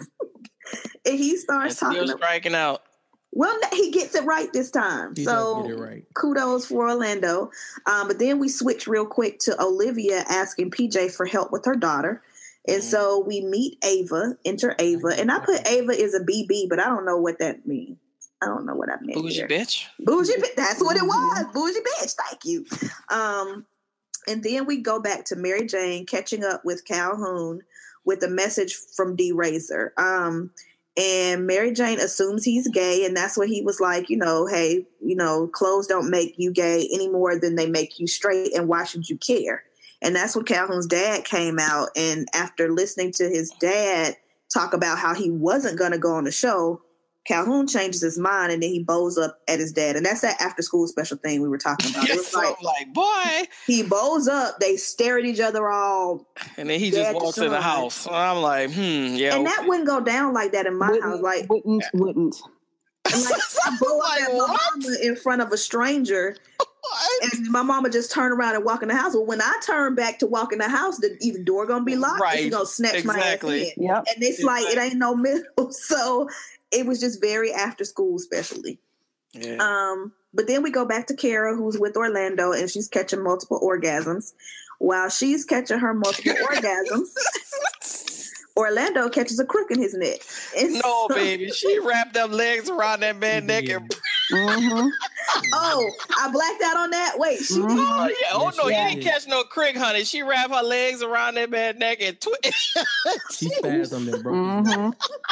he starts talking. Still striking out. Well, he gets it right this time. He so does get it right. Kudos for Orlando. Um, but then we switch real quick to Olivia asking P J for help with her daughter. And mm. so we meet Ava, enter Ava. And I put Ava is a B B, but I don't know what that means. I don't know what I meant. Bougie here. bitch. Bougie bitch. That's what it was. Bougie bitch. Thank you. Um, and then we go back to Mary Jane catching up with Calhoun with a message from D Razor. Um, and Mary Jane assumes he's gay, and that's what he was like, you know, hey, you know, clothes don't make you gay any more than they make you straight, and why should you care? And that's when Calhoun's dad came out, and after listening to his dad talk about how he wasn't going to go on the show, Calhoun changes his mind and then he bows up at his dad. And that's that after school special thing we were talking about. It was so like, I'm like, boy. He bows up, they stare at each other all. And then he just walks in the house. So I'm like, hmm, yeah. And that wouldn't go down like that in my wouldn't, house. Like, wouldn't, wouldn't. And like, I blow up at my mama in front of a stranger. What? And my mama just turn around and walk in the house. Well, when I turn back to walk in the house, the either door gonna be locked right. or she's gonna snatch exactly. my ass in. Yep. And it's exactly. like, it ain't no middle. So it was just very after school, especially. Yeah. Um, but then we go back to Kara, who's with Orlando, and she's catching multiple orgasms. While she's catching her multiple orgasms, Orlando catches a crook in his neck. And no, so, baby. She wrapped up legs around that man's neck. And... Mm-hmm. Oh, I blacked out on that. Wait, she mm-hmm. did. Oh, yeah. Oh, yeah, no, you you did. didn't catch no crick, honey. She wrapped her legs around that man's neck and twist. She spasmed and broke his neck. Mm-hmm.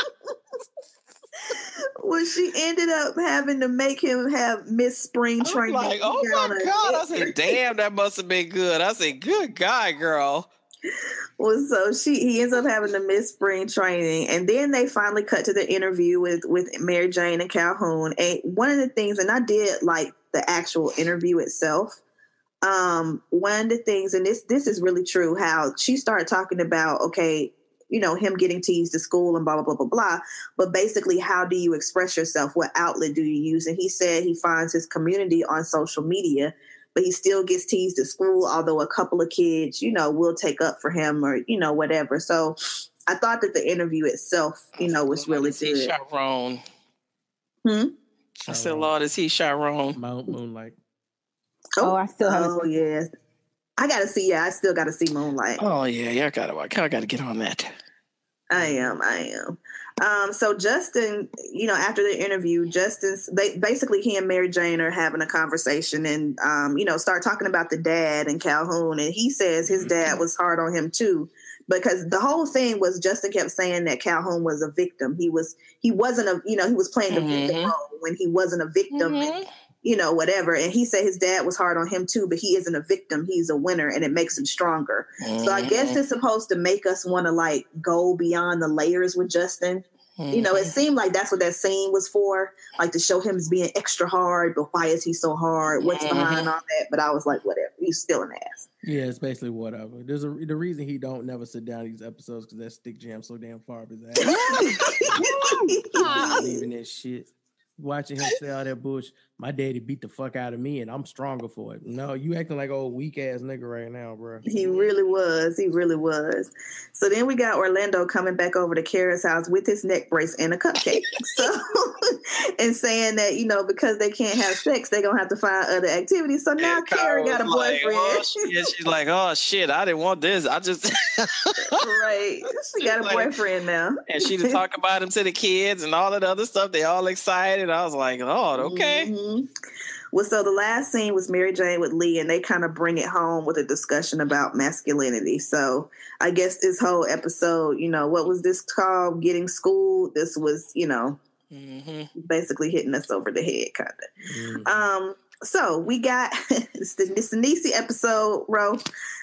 Well, she ended up having to make him have Miss Spring I'm training. like, oh my God. I said, damn, that must have been good. I said, good guy, girl. Well, so she he ends up having to miss spring training, and then they finally cut to the interview with with Mary Jane and Calhoun. And one of the things, and I did like the actual interview itself. Um, one of the things, and this this is really true, how she started talking about, okay, you know, him getting teased at school and blah blah blah blah blah. But basically, how do you express yourself? What outlet do you use? And he said he finds his community on social media. But he still gets teased at school, although a couple of kids, you know, will take up for him or, you know, whatever. So I thought that the interview itself, you know, was really good. Sharon. Hmm? I said, Lord, is he Sharon? Mount Moonlight. Oh, I still haven't. Oh, yeah. I got to see, yeah, I still got to see Moonlight. Oh, yeah, yeah, I got to I got to get on that. I am, I am. Um, so Justin, you know, after the interview, Justin's they basically he and Mary Jane are having a conversation and um, you know, start talking about the dad and Calhoun, and he says his dad was hard on him too, because the whole thing was Justin kept saying that Calhoun was a victim. He was he wasn't a you know, he was playing the Mm-hmm. victim role when he wasn't a victim. Mm-hmm. And, you know, whatever. And he said his dad was hard on him too, but he isn't a victim. He's a winner, and it makes him stronger. Mm-hmm. So I guess it's supposed to make us want to like go beyond the layers with Justin. Mm-hmm. You know, it seemed like that's what that scene was for, like to show him as being extra hard, but why is he so hard? What's Mm-hmm. behind all that? But I was like, whatever. He's still an ass. Yeah, it's basically whatever. There's a the reason he don't never sit down these episodes because that stick jam so damn far up his ass. Leaving that shit. Watching him say all that bullshit. My daddy beat the fuck out of me and I'm stronger for it. No, you acting like old weak ass nigga right now, bro. He really was. He really was. So then we got Orlando coming back over to Kara's house with his neck brace and a cupcake. So, and saying that, you know, because they can't have sex, they're going to have to find other activities. So now And Kara got a like, boyfriend. oh, shit. She's like, oh, shit, I didn't want this. I just... Right. She got a Like- boyfriend now. And she to talk about him to the kids and all that other stuff. They all excited. I was like, Lord, okay. Mhm. Well, so the last scene was Mary Jane with Lee, and they kind of bring it home with a discussion about masculinity. So I guess this whole episode, you know, what was this called? Getting schooled. This was, you know, Mm-hmm. basically hitting us over the head, kind of. Mhm. Um, so we got it's the, it's the Niecy episode, Ro.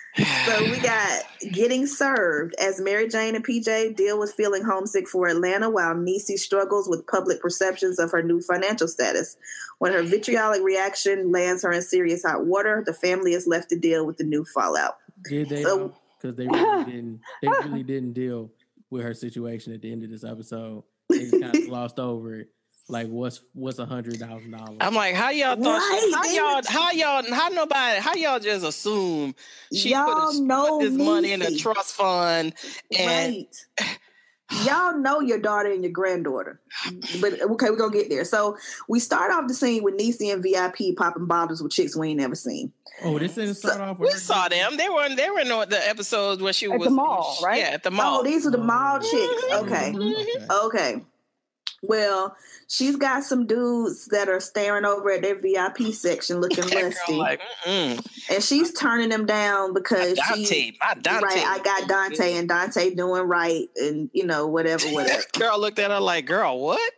So we got Getting Served as Mary Jane and P J deal with feeling homesick for Atlanta while Niecy struggles with public perceptions of her new financial status. When her vitriolic reaction lands her in serious hot water, the family is left to deal with the new fallout. Did they? So- Because they really didn't. They really didn't deal with her situation at the end of this episode. They just kind of glossed over it. Like, what's what's a hundred thousand dollars? I'm like, how y'all thought? Right, how they y'all? were- How y'all? How nobody? How y'all just assume she Y'all put, a, know put this money in a Niecy. trust fund and Right. Y'all know your daughter and your granddaughter. But okay, we're gonna get there. So we start off the scene with Niecy and V I P popping bottles with chicks we ain't never seen. Oh, this didn't start off with we her saw them. They were. They were in the the episodes where she At was the mall, right? Yeah, at the mall. Oh, these are the mall Oh. chicks. Okay. Okay. Okay. Well, she's got some dudes that are staring over at their V I P section looking That girl lusty. like, mm-mm. And she's turning them down because Dante, she my Dante. right, I got Dante and Dante doing right and you know, whatever, whatever. Girl looked at her like, girl, what?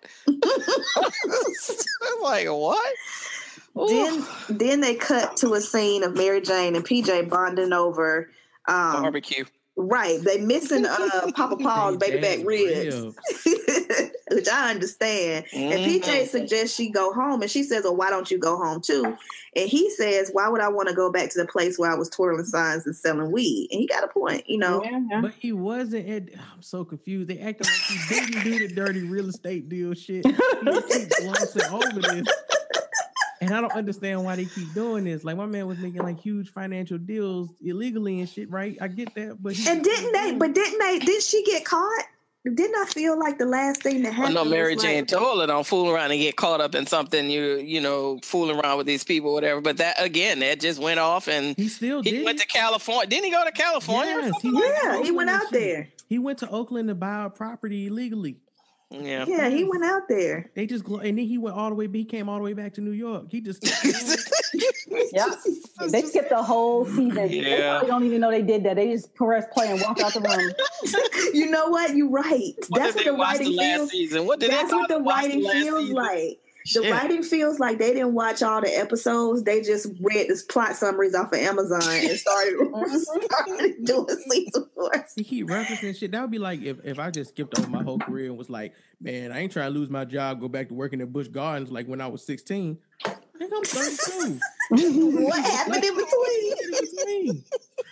I'm like, what? Ooh. Then then they cut to a scene of Mary Jane and P J bonding over um Barbecue. right. They missing uh Papa Paul's They baby back jazz ribs. which I understand. Mm-hmm. And P J suggests she go home, and she says, well, why don't you go home too? And he says, why would I want to go back to the place where I was twirling signs and selling weed? And he got a point, you know. Yeah, yeah. But he wasn't. At, I'm so confused. They acted like he didn't do the dirty real estate deal shit. He keeps glossing over this. And I don't understand why they keep doing this. Like, my man was making like huge financial deals illegally and shit, right? I get that, but he, and didn't they? But didn't they? Did she get caught? Didn't I feel like the last thing that happened? Well, no, Mary was Jane like, told her don't fool around and get caught up in something. You you know, fooling around with these people, whatever. But that again, that just went off, and he still he did. went to California. Didn't he go to California? Yes, he yeah, he went out there. He went to Oakland to buy a property illegally. Yeah, yeah, he went out there. They just and then he went all the way. He came all the way back to New York. He just yeah. They skipped the whole season. Yeah. They don't even know they did that. They just press play and walk out the room. You know what? You're right. What that's what the writing the feels. Season? What did that's what the writing the feels season? Like. The Shit. writing feels like they didn't watch all the episodes. They just read the plot summaries off of Amazon and started, started doing season four. He keep referencing shit. That would be like if, if I just skipped over my whole career and was like, man, I ain't trying to lose my job, go back to working at Busch Gardens like when I was sixteen. I think I'm thirty-two. What happened in between?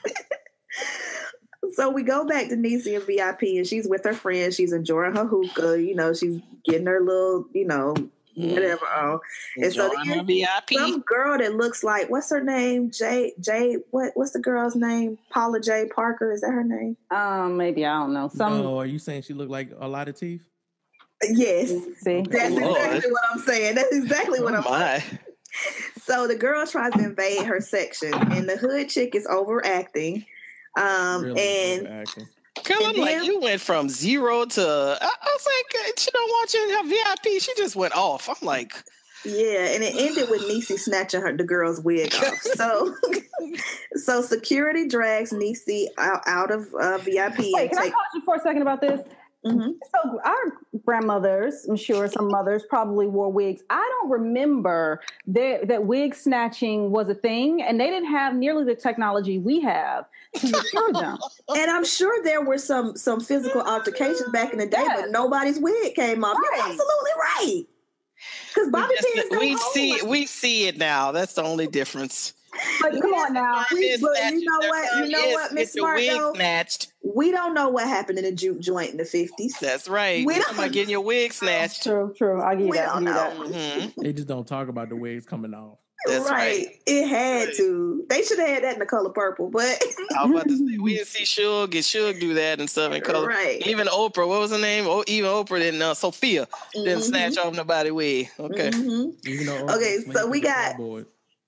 So we go back to Niecy and V I P, and she's with her friend. She's enjoying her hookah. You know, she's getting her little, you know, whatever on. And so there's V I P. some girl that looks like, what's her name? Jay, Jay, what, what's the girl's name? Paula J. Parker, is that her name? Um, maybe, I don't know. Some. No, are you saying she looked like a lot of teeth? Yes. See? That's Lord. exactly what I'm saying. That's exactly what Oh I'm my. saying. So the girl tries to invade her section, and the hood chick is overacting. Um, Really and overacting. Girl, I'm then- like, you went from zero to, I, I was like, she don't want you in her V I P. She just went off. I'm like, yeah, and it ended with Niecy snatching her the girl's wig off. So, so security drags Niecy out, out of uh, V I P. Wait, and can take, I pause you for a second about this? Mhm. So our grandmothers, I'm sure some mothers probably wore wigs. I don't remember that, that wig snatching was a thing, and they didn't have nearly the technology we have to secure them. And I'm sure there were some some physical altercations back in the day, Yes. but nobody's wig came off. You're Right. absolutely right. Because Bobby that's pins the- don't we hold see like- we see it now. That's the only difference. But come on now. We- It's but snatched. you know Their what? tongue You know is what, Miss get your wig Smart, though? snatched. We don't know what happened in the juke joint in the fifties. That's right. We We don't- talking about getting your wig snatched. True, true. I'll give you We that. I'll don't give you know. that. Mhm. They just don't talk about the wigs coming off. That's right. It had to. They should have had that in the color purple, but I was about to say, we didn't see Suge and Suge do that and stuff in color. Right. Even Oprah, what was her name? Oh, even Oprah didn't, uh, Sophia didn't Mhm. snatch off nobody wig. Okay. Mhm. Even though Okay, Oprah so we slammed got- the board.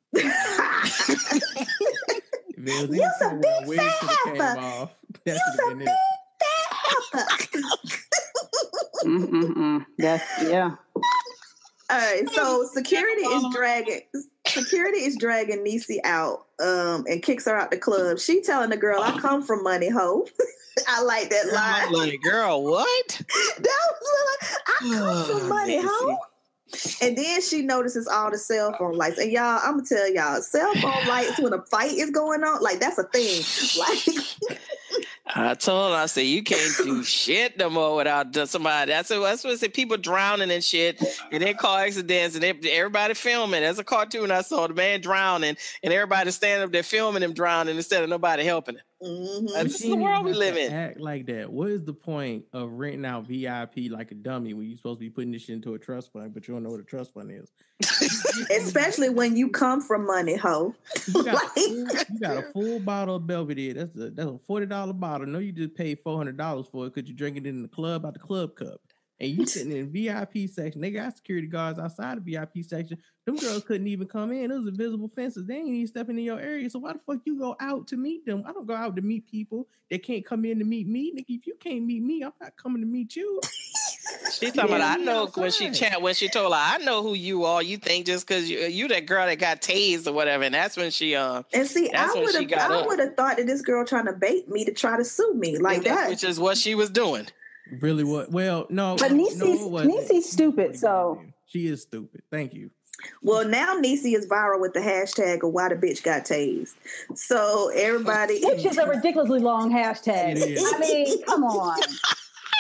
If it was any You's a point where big wigs should have came fat off, that You's should have a been big it. fat Mm-mm-mm. That's, yeah. All right, so security is dragging security is dragging Niecy out um, and kicks her out the club. She telling the girl, "I come from money, ho." I like that I'm line. like, girl, what? That was like, I come from money, ho. And then she notices all the cell phone lights. And y'all, I'm gonna tell y'all, cell phone lights when a fight is going on, like that's a thing. Like I told her, I said, you can't do shit no more without doing somebody. That's what, that's what I said. People drowning and shit, and then car accidents, and they, everybody filming. There's a cartoon I saw, the man drowning, and everybody standing up there filming him drowning instead of nobody helping him. mhm. Like, this is She the didn't world even we have live to in. Act like that. What is the point of renting out V I P like a dummy when you're supposed to be putting this shit into a trust fund, but you don't know what a trust fund is? Especially when you come from money, ho. You got, a Like- full, you got a full bottle of Belvedere. That's a that's a forty dollar bottle. No, you just paid four hundred dollars for it because you drink it in the club out the club cup. And you sitting in V I P section. They got security guards outside the V I P section. Them girls couldn't even come in. Those invisible fences. They ain't even stepping in your area. So why the fuck you go out to meet them? I don't go out to meet people that can't come in to meet me. Nigga, if you can't meet me, I'm not coming to meet you. She talking Yeah, about, I me know when she outside. chat when she told her, I know who you are. You think just because you you that girl that got tased or whatever, and that's when she uh And see, That's I when would she have got I up. would have thought that this girl trying to bait me to try to sue me like that. which is what she was doing. Really what? Well, no. But no, Niecy's- it wasn't. Niecy's stupid, so- She is stupid. Thank you. Well, now Niecy is viral with the hashtag of why the bitch got tased. So everybody, Which is a ridiculously long hashtag. It is. I mean, come on.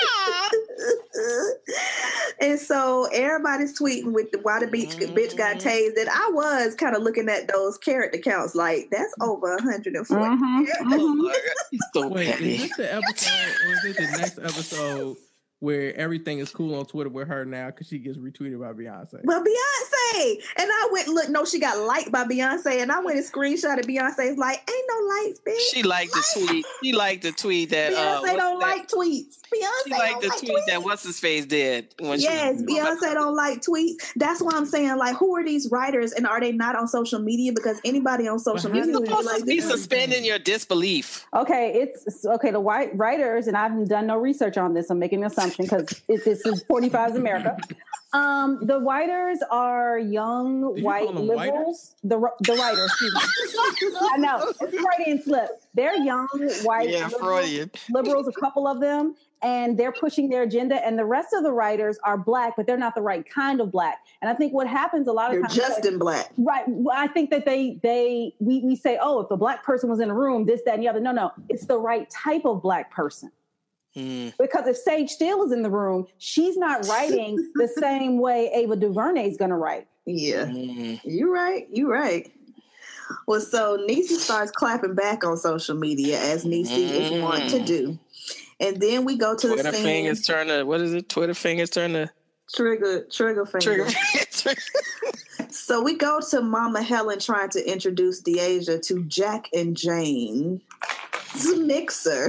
And so everybody's tweeting with the, why the beach Mm-hmm. bitch got tased. And I was kind of looking at those character counts like that's over one hundred forty. Mhm, mhm. So Wait, petty. is this the episode or is this the next episode where everything is cool on Twitter with her now because she gets retweeted by Beyonce? Well, Beyonce. And I went and looked, no, she got liked by Beyonce. And I went and screenshotted Beyonce's like, ain't no likes, bitch. She liked the tweet. She liked the tweet that uh, Beyonce what's don't that? like tweets. Beyonce She liked don't the like tweet tweets. that what's his face did when Yes, she Beyonce don't like tweets. That's why I'm saying, like, who are these writers and are they not on social media? Because anybody on social But how media You're would be supposed like to be this. suspending your disbelief. Okay, it's okay. The white writers, and I haven't done no research on this. I'm making an assumption because this is forty-five is America. Um, the writers are young Did you white call them liberals. The the writers, excuse me. I know it's Freudian slip. They're young white Yeah, liberals, Freudian. liberals, a couple of them, and they're pushing their agenda. And the rest of the writers are black, but they're not the right kind of black. And I think what happens a lot of They're times, Justin Black. right? Well, I think that they they we we say, oh, if a black person was in a room, this, that, and the other. No, no, it's the right type of black person. Mm. Because if Sage Steele is in the room, she's not writing the same way Ava DuVernay is going to write. Yeah, Mm. you're right. You're right. Well, so Niecy starts clapping back on social media as Niecy is wont to do. And then we go to Twitter the scene. fingers turn to what is it? Twitter fingers turn to Trigger, trigger finger. trigger. So we go to Mama Helen trying to introduce Deasia to Jack and Jane's mixer.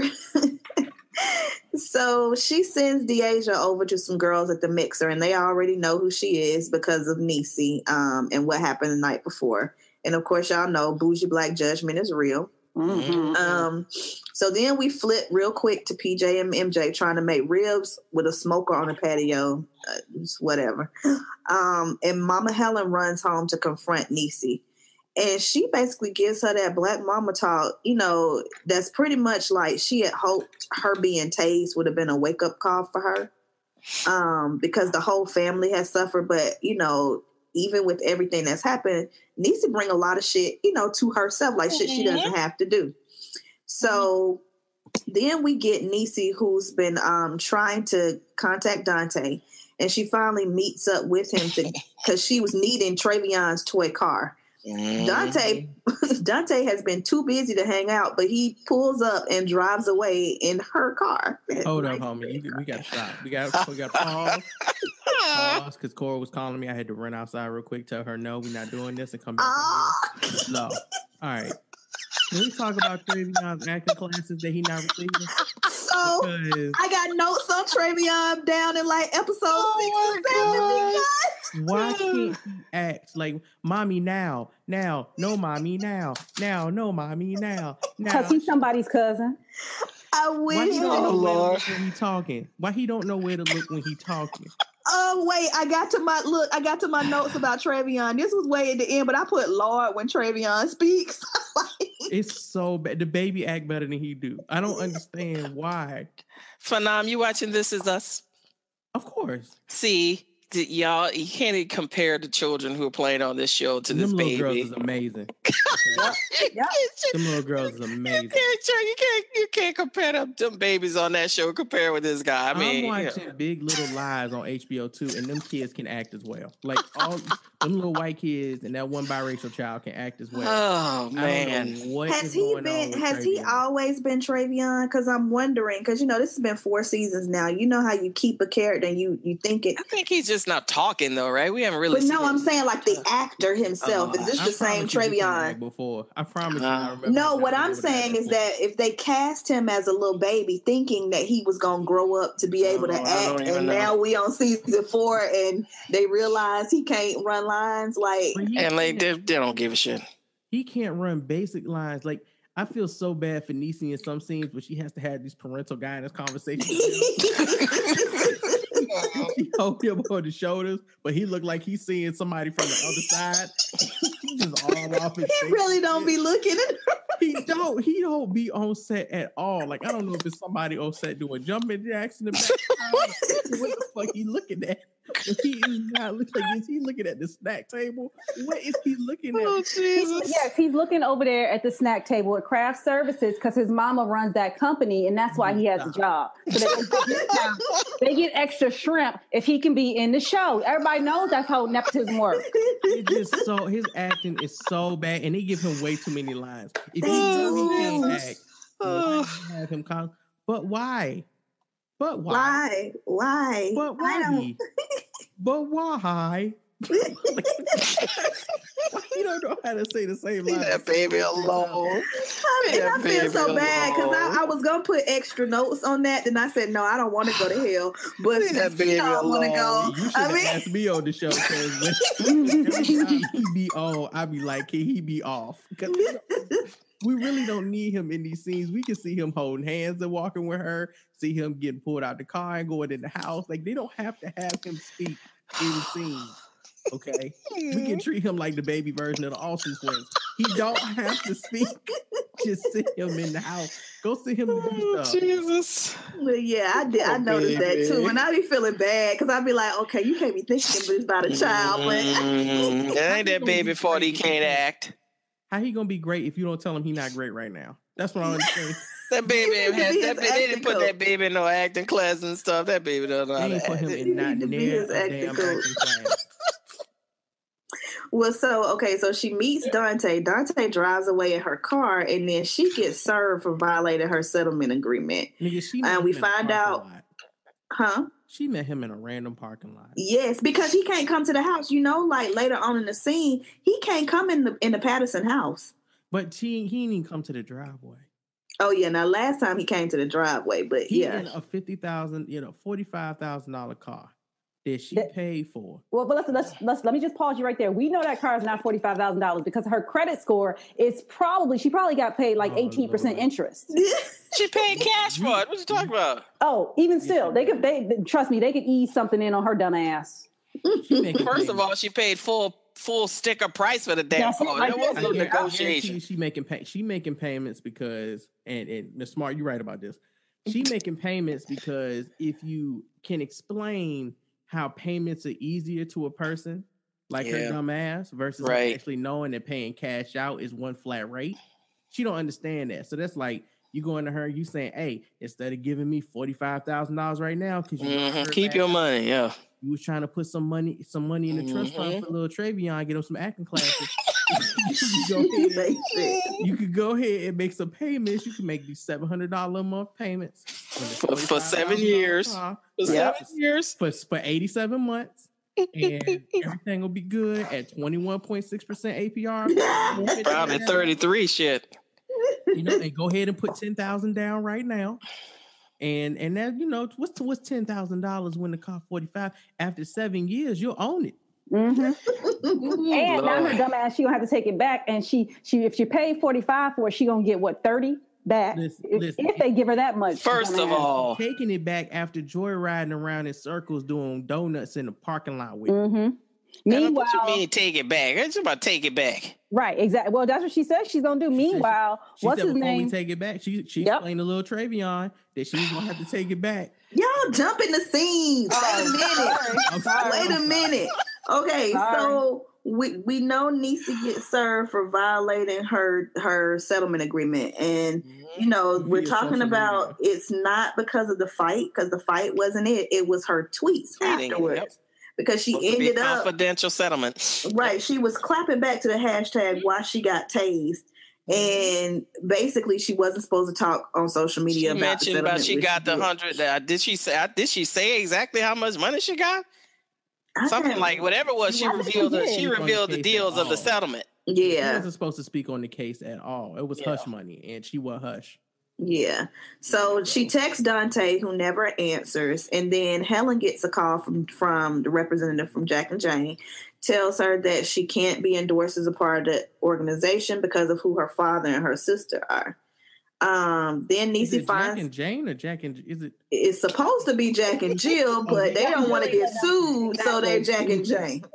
So she sends Deasia over to some girls at the mixer, and they already know who she is because of Niecy um, and what happened the night before. And of course, y'all know bougie black judgment is real. Mm-hmm. Um, so then we flip real quick to P J and M J trying to make ribs with a smoker on the patio, uh, whatever. Um, and Mama Helen runs home to confront Niecy. And she basically gives her that black mama talk, you know, that's pretty much like she had hoped her being tased would have been a wake-up call for her um, because the whole family has suffered. But, you know, even with everything that's happened, Niecy bring a lot of shit, you know, to herself, like shit she doesn't have to do. So then we get Niecy, who's been um, trying to contact Dante, and she finally meets up with him because she was needing Travion's toy car. Dante Dante has been too busy to hang out, but he pulls up and drives away in her car. Hold up, homie. You, we got to stop. We got we got to pause. Pause, because Cora was calling me. I had to run outside real quick, tell her no, we're not doing this, and come back. Ah. No. All right. Can we talk about Travion's acting classes that he not receiving? So Because I got notes on Travion down in like episode Oh six or seven. why can't he act like mommy now? Now, no mommy now. Now, no mommy now. Now. Because he's somebody's cousin. I Why wish. he don't know Oh, where to Lord. look when he talking? Why he don't know where to look when he talking? Oh wait, I got to my look. I got to my notes about Travion. This was way at the end, but I put Lord when Travion speaks. It's so bad. The baby act better than he do. I don't understand why. Phenom, you watching This Is Us? Of course. See, th- y'all, you can't even compare the children who are playing on this show to this Them little baby. girls is amazing. Yeah. Them little girls is You amazing. can't, you can't, you can't compare them, them babies on that show. Compare with this guy. I mean, I'm you know. watching Big Little Lies on H B O two, and them kids can act as well. Like all them little white kids and that one biracial child can act as well. Oh I man, don't know what Has is he going on been? with Has he Travion. always been Travion? Because I'm wondering. Because you know this has been four seasons now. You know how you keep a character and you you think it. I think he's just not talking though, right? We haven't really. But no, seen I'm him. saying like the actor himself. Uh, Is this I the same promise you this didn't Travion? act Before I promise you, Uh, I remember. No, him what not I'm being able to act saying is before. that if they cast him as a little baby, thinking that he was gonna grow up to be able to Oh, I don't act, even and know. now we on season four, and they realize he can't run lines. Like, But he and like they, can't- they don't give a shit. he can't run basic lines. Like I feel so bad for Niecy in some scenes, but she has to have these parental guidance conversations. She hold him on the shoulders, but he looked like he's seeing somebody from the other side. He just all off his he face. really don't be looking at. He don't. He don't be on set at all. Like I don't know if it's somebody on set doing jumping jacks in the background. What the fuck he looking at? He is not looking like, is he looking at the snack table? What is he looking at? Oh, Jesus. Yes, he's looking over there at the snack table at Craft Services because his mama runs that company, and that's why he has a job. So they, get, they get extra shrimp if he can be in the show. Everybody knows that's how nepotism works. It's just so his acting is so bad, and they give him way too many lines. If They you know do. he can't act, well, have him call. But why? But why? Why? Why? But I why? don't. But why? You don't know how to say the same line. Leave that baby alone. I mean, Yeah, I feel so baby, bad because alone. I, I was gonna put extra notes on that, then I said no, I don't want to go to hell. But Leave that since baby y'all want to go, You should I have mean, asked me on the show because every time he be on, I be like, can he be off? Because we really don't need him in these scenes. We can see him holding hands and walking with her, see him getting pulled out the car and going in the house. Like, they don't have to have him speak in scenes. Okay, we can treat him like the baby version of the Austin twins. He don't have to speak. Just sit him in the house. Go see him do Oh, stuff. Jesus. well, yeah, I did. I Oh, noticed baby. that too, and I be feeling bad because I be like, okay, you can't be thinking it's about a child, but Mm, that ain't that baby forty can't act. How he gonna be great if you don't tell him he's not great right now? That's what I understand. That baby ain't had, He that is baby, they didn't acting put coach. that baby in no acting class and stuff. That baby don't know how They to ain't put act. him It- in not need to be near his a acting damn coach. acting class. well, so okay, so she meets Dante. Dante drives away in her car, and then she gets served for violating her settlement agreement. Nigga, she And met we him in a find parking out- lot. Huh? She met him in a random parking lot. Yes, because he can't come to the house. You know, like later on in the scene, he can't come in the in the Patterson house. But she, he didn't even come to the driveway. Oh yeah, now last time he came to the driveway, but He yeah, in a fifty thousand, you know, forty five thousand dollar car that she That- paid for. Well, but let's, let's let's let me just pause you right there. We know that car is not forty five thousand dollars because her credit score is probably she probably got paid like Oh, eighteen percent Lord. interest. She paid cash for it. What you talking about? Oh, even still, they could they trust me, they could ease something in on her dumb ass. She making First of payments. all, she paid full full sticker price for the damn That's it car. right There there. was I no guar- I guarantee negotiation. you she making pay- she making payments because and and Miss Smart, you're right about this. She making payments because if you can explain how payments are easier to a person like Yeah. her dumb ass versus her Right. actually knowing that paying cash out is one flat rate, she don't understand that. So that's like you going to her, you saying, "Hey, instead of giving me forty five thousand dollars right now, because you know, Mhm. her Keep last your time money, yeah. you was trying to put some money, some money in the trust fund Mhm. for little Travion, get him some acting classes." You could go ahead, Say shit. you could go ahead and make some payments. You can make these seven hundred dollar a month payments For, for seven years. For Yep. seven years. for for eighty seven months, and everything will be good at twenty one point six percent A P R. Probably thirty-three shit. You know, and go ahead and put ten thousand down right now. And and then you know what's what's ten thousand dollars when the car forty five after seven years you'll own it. Mm-hmm. And now her Lord. dumb ass, she gonna have to take it back. And she she if she paid forty five for it, she gonna get what thirty back Listen, if, listen. if they give her that much. First dumb of ass. all, Taking it back after joyriding around in circles doing donuts in the parking lot with. Mm-hmm. man, Meanwhile, what you mean take it back? It's about take it back. right, exactly. Well, that's what she said she's gonna do. She said she- Meanwhile, She what's said his before name? we take it back, she she Yep. explained to little Travion that she was gonna have to take it back. Y'all jump in the scenes. Wait a minute. I'm sorry. Wait a minute. Okay, Sorry. so we we know Nisa gets served for violating her her settlement agreement, and you know we're Via talking social about it's not because of the fight, because the fight wasn't it. It was her tweets Tweeting, afterwards yep. because she Supposed to be ended up confidential settlement. right. She was clapping back to the hashtag why she got tased. And basically, she wasn't supposed to talk on social She media about the mentioned about settlement, she which got the did. hundred. Uh, did she say? Did she say exactly how much money she got? I Something can't- like whatever it was. She I think revealed. she The, did. she On the revealed the case deals at of the all. settlement. She Yeah. wasn't supposed to speak on the case at all. It was Yeah. hush money, and she was hush. Yeah. So she texts Dante, who never answers, and then Helen gets a call from from the representative from Jack and Jane, tells her that she can't be endorsed as a part of the organization because of who her father and her sister are. Um, then Is Niecy it Jack finds and Jane or Jack and is it? it's supposed to be Jack and Jill, but they Jack don't and want to Jill, get yeah, no, sued, so they're Jack and Jane.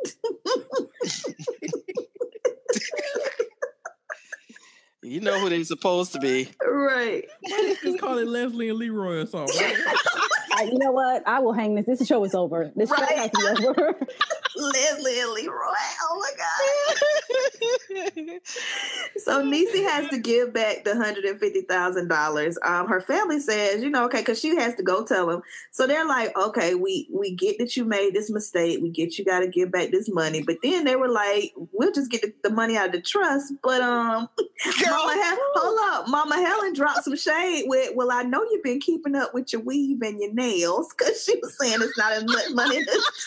You know who they supposed to be. Right. Just call it Leslie and Leroy or something. like, you know what? I will hang this. This show is over. This Right. show has to be over. Leslie and Leroy. Oh my God. So Niecy has to give back the one hundred fifty thousand dollars. Um, her family says, you know, okay, because she has to go tell them. So they're like, okay, we we get that you made this mistake. We get you got to give back this money. But then they were like, we'll just get the, the money out of the trust. But um, Mama Helen, hold up, Mama Helen dropped some shade with, well, I know you've been keeping up with your weave and your nails, because she was saying it's not as much money.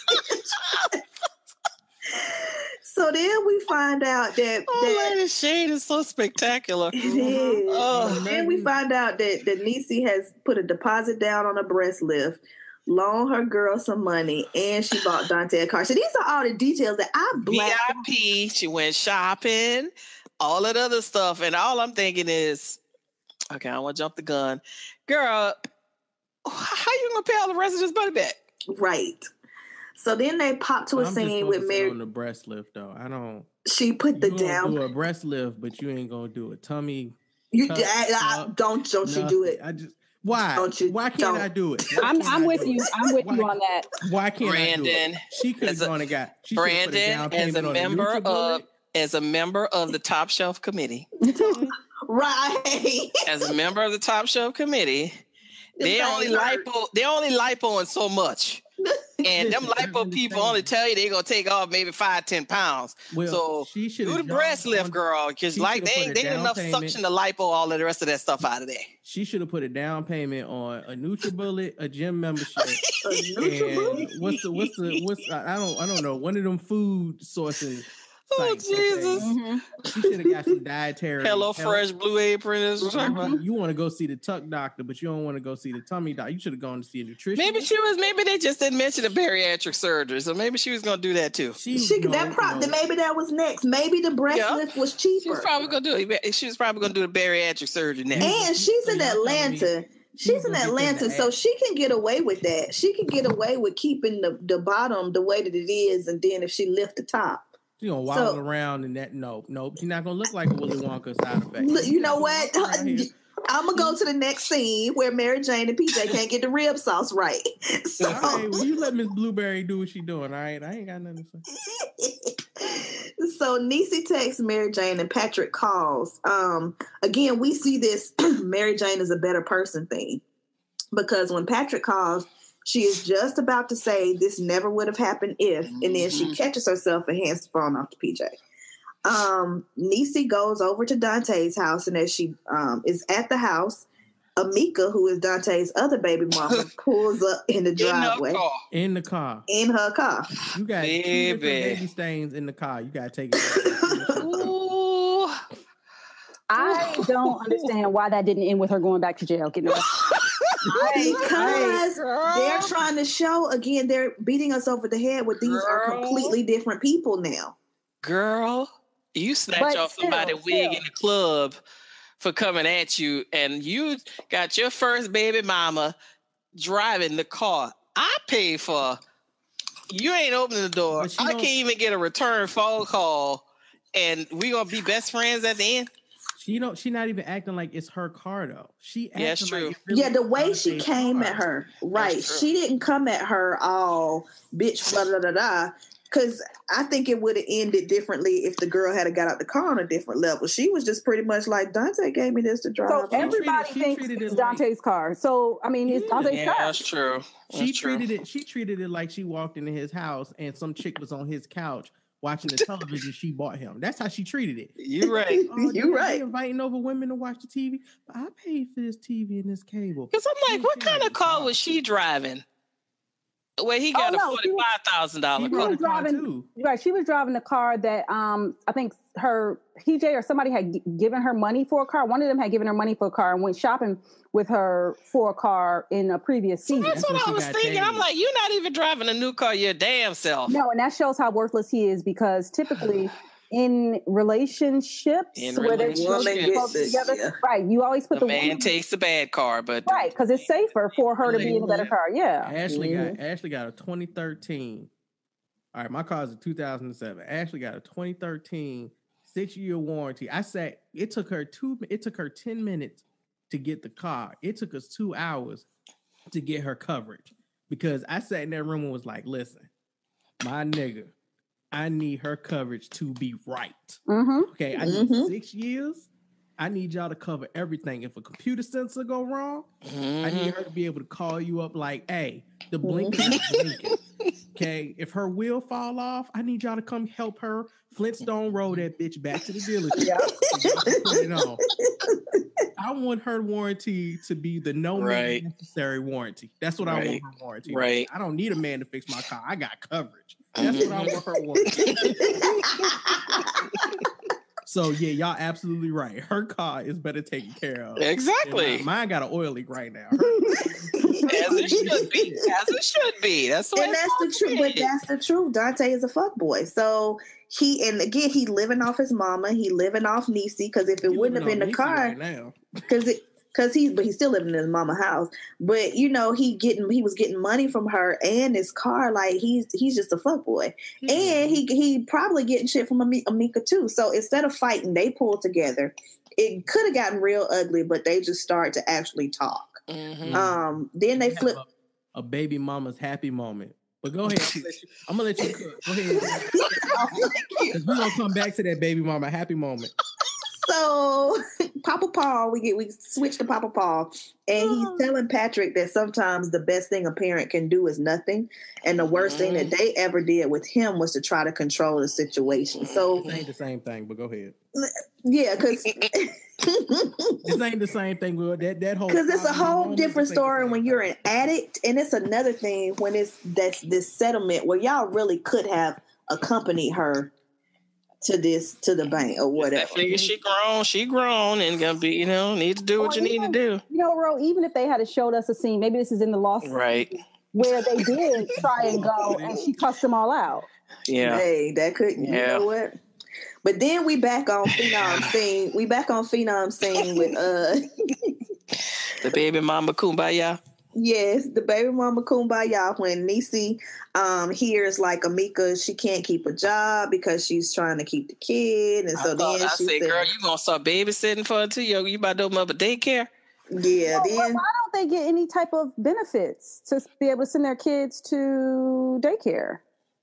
So then we find out that, Oh, that Lady Shade is so spectacular. it is. Oh. So then we find out that, that Niecy has put a deposit down on a breast lift, loaned her girl some money, and she bought Dante a car. So these are all the details that I V black. I P. She went shopping, all that other stuff, and all I'm thinking is, okay, I want to jump the gun, girl. How you gonna pay all the rest of this money back? Right. So then they pop to a I'm scene just with focusing Mary. on the breast lift though. I don't. She put the You gonna down. do a breast lift, but you ain't gonna do a tummy. You tuck, I, I, tuck, don't don't you do it? I just why? Don't you- why can't don't. I do it? Why I'm can't I'm I with do you. it? I'm with Why- you on that. Why can't I do Brandon, it? She could have as a- gone and got. She should have put a down Brandon, as payment a on member the of NutriBullet. as a member of the Top Shelf Committee, Right. as a member of the Top Shelf Committee, they This only ain't hurt. lipo they only lipoing so much. And them Listen, I lipo people only understand. tell you they're gonna take off maybe five, ten pounds. Well, so she should do the breast lift, girl, because she like shoulda they put ain't a they ain't down enough payment. suction to lipo all of the rest of that stuff out of there. She should have put a down payment on a NutriBullet, a gym membership, A NutriBullet? and what's the what's the what's I I don't I don't know one of them food sources. Oh, sites, Jesus. okay? Mhm. She should have got some dietary. Hello help. Fresh, Blue Apron is what I'm talking about. You want to go see the tuck doctor, but you don't want to go see the tummy doctor. You should have gone to see a nutritionist. Maybe she was. Maybe they just didn't mention the bariatric surgery, so maybe she was gonna do that too. She, She no, that prop no. maybe that was next. Maybe the breast Yeah. lift was She was cheaper. probably gonna do it. She was probably gonna do the bariatric surgery next. And she's So in you're telling me Atlanta. she She's was in gonna get them Atlanta, to so add- she can get away with that. She can get away with keeping the, the bottom the way that it is, and then if she lift the top. She gonna waddle So- around and that. No, nope. She's not gonna look like a Willy Wonka side effect. Look, you know what? Right here. I'm gonna go to the next scene where Mary Jane and P J can't get the rib sauce right. So, All right, well, you let Miss Blueberry do what she doing. All right, I ain't got nothing to say. so Niecy texts Mary Jane and Patrick calls. Um, again, we see this Mary Jane is a better person thing, because when Patrick calls, she is just about to say this never would have happened if, and then she catches herself and hands the phone off to P J. Um, Niecy goes over to Dante's house, and as she um, is at the house, Amika, who is Dante's other baby mama, pulls up in the In her driveway car. In the car, in her car. you got two Baby. different baby stains in the car. You gotta take it. Ooh. I don't understand why that didn't end with her going back to jail. Getting arrested. Because Girl. they're trying to show again, they're beating us over the head with these are Girl. completely different people now. Girl, you snatch But off still, somebody's wig still. in the club for coming at you, and you got your first baby mama driving the car. I paid for. You ain't opening the door. But she I don't- can't even get a return phone call, and we gonna be best friends at the end. She don't. She not even acting like it's her car though. She acting Yeah, it's true. like it's really Yeah, the way she Dante's came car. at her, right? true. She didn't come at her all bitch, blah, blah, blah, blah. Because I think it would have ended differently if the girl had got out the car on a different level. She was just pretty much like, Dante gave me this to drive. So on." everybody treated- she thinks treated it it's like- Dante's car. So I mean, it's Yeah. Dante's Yeah, car. that's true. That's She true. treated it. She treated it like she walked into his house and some chick was on his couch watching the television she bought him. That's how she treated it. You right. Oh, You they- right. They inviting over women to watch the T V. But I paid for this T V and this cable. Because I'm like, what She kind like of car the was she driving? Well, he got Oh, a no, she was- forty-five thousand She dollars She brought was a car driving- too. Right, she was driving the car that um I think her P J or somebody had g- given her money for a car. One of them had given her money for a car and went shopping with her for a car in a previous season. That's, That's what what I she was got thinking. I'm paid. like, you're not even driving a new car your damn self. No, and that shows how worthless he is, because typically in relationships In where they're relationships. supposed to be close together, Yeah. right? You always put The the, man woman, takes the bad car, but right, because it's safer for her to be in a better car. Yeah. Ashley got Ashley got a twenty thirteen. All right, my car's a two thousand seven. Ashley got a twenty thirteen six year warranty. I said it took her two. It took her ten minutes to get the car. It took us two hours to get her coverage. Because I sat in that room and was like, listen, my nigga, I need her coverage to be right. Mm-hmm. Okay, I need Mhm. six years. I need y'all to cover everything. If a computer sensor go wrong, I need her to be able to call you up like, hey, the blinker is blinking. Okay, if her wheel fall off, I need y'all to come help her Flintstone roll that bitch back to the dealership. Yeah. Put it on. I want her warranty to be the no Right. man necessary warranty. That's what I Right. want her warranty. Right. I don't need a man to fix my car. I got coverage. That's what I want her warranty. So yeah, y'all absolutely right. Her car is better taken care of. Exactly. Mine, mine got an oil leak right now. As it should be. As it should be. That's the way And that's the it's truth. supposed But to be. that's the truth. Dante is a fuckboy. So he, and again, he living off his mama. He living off Niecy. Because if it He wouldn't have living been on the Niecy car, right now. because it. Cause he, but he's still living in his mama house. But you know, he getting, he was getting money from her and his car. Like he's, he's just a fuckboy, Yeah. and he, he probably getting shit from Ami- Amika too. So instead of fighting, they pulled together. It could have gotten real ugly, but they just started to actually talk. Mhm. Um, then they Have flip. a, a baby mama's happy moment. But go ahead. I'm gonna let you, I'm gonna let you cook. Go ahead. Because we're gonna come back to that baby mama happy moment. So Papa Paul, we get we switch to Papa Paul, and he's telling Patrick that sometimes the best thing a parent can do is nothing, and the worst thing that they ever did with him was to try to control the situation. So This ain't the same thing, but go ahead. yeah, because This ain't the same thing. With that that whole because it's a whole moment, different this ain't the story same when you're thing. an addict, and it's another thing when it's that's this settlement where y'all really could have accompanied her to this to the bank or I whatever. figure she grown, she grown and gonna be, you know, need to do what Or you need to even- do. You know, Ro, even if they had showed us a scene, maybe this is in the Lost Right. where they did try and go and she cussed them all out. Yeah. Hey, that could you Yeah. know what? But then we back on Phenom scene. We back on Phenom scene with uh The baby mama kumbaya. yes, the baby mama kumbaya when Niecy um hears like Amika, she can't keep a job because she's trying to keep the kid. And so I thought then I she said, said, girl, you gonna start babysitting for her too? Yo, you about to open up a daycare? yeah, Well, then why don't they get any type of benefits to be able to send their kids to daycare?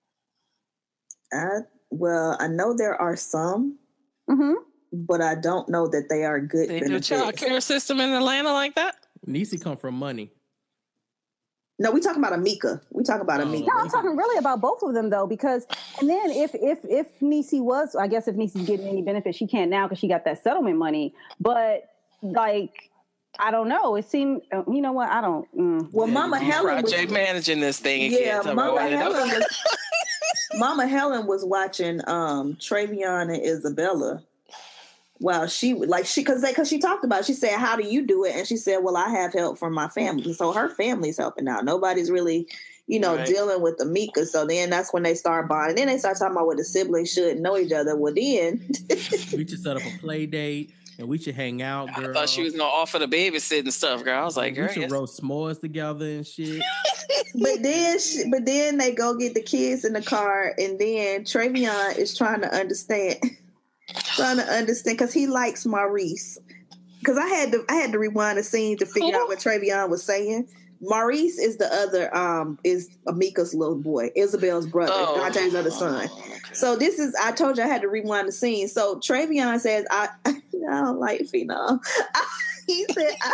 I well, I know there are some, Mm-hmm. but I don't know that they are good They do a benefits. child care system in Atlanta like that? Niecy come from money. No, we talking about Amika. We talking about Oh. Amika. No, I'm talking really about both of them though, because and then if if if Niecy was, I guess if Niecy's getting any benefit, she can't now because she got that settlement money. But like, I don't know. It seemed, uh, you know what? I don't. Mm. Well, Yeah, Mama you Helen was Project managing this thing again. yeah, Talking Mama about why they don't- Helen was Mama Helen was watching um Travion and Isabella. Wow, she like she because they because she talked about it. She said, "How do you do it?" And she said, "Well, I have help from my family." So her family's helping out. Nobody's really, you know, Right. dealing with Amika. So then that's when they start bonding. Then they start talking about what the siblings should know each other. Well, then We should set up a play date and we should hang out, girl. I thought she was gonna offer the babysitting stuff, girl. I was like, we girl, should yes. roast s'mores together and shit. but then she, but then they go get the kids in the car, and then Travion is trying to understand. Trying to understand because he likes Maurice. Because I had to I had to rewind the scene to figure Who? out what Travion was saying. Maurice is the other um is Amika's little boy, Isabel's brother, Oh. Dante's other son. So this is I told you I had to rewind the scene. So Travion says I I don't like Phenom. He said I,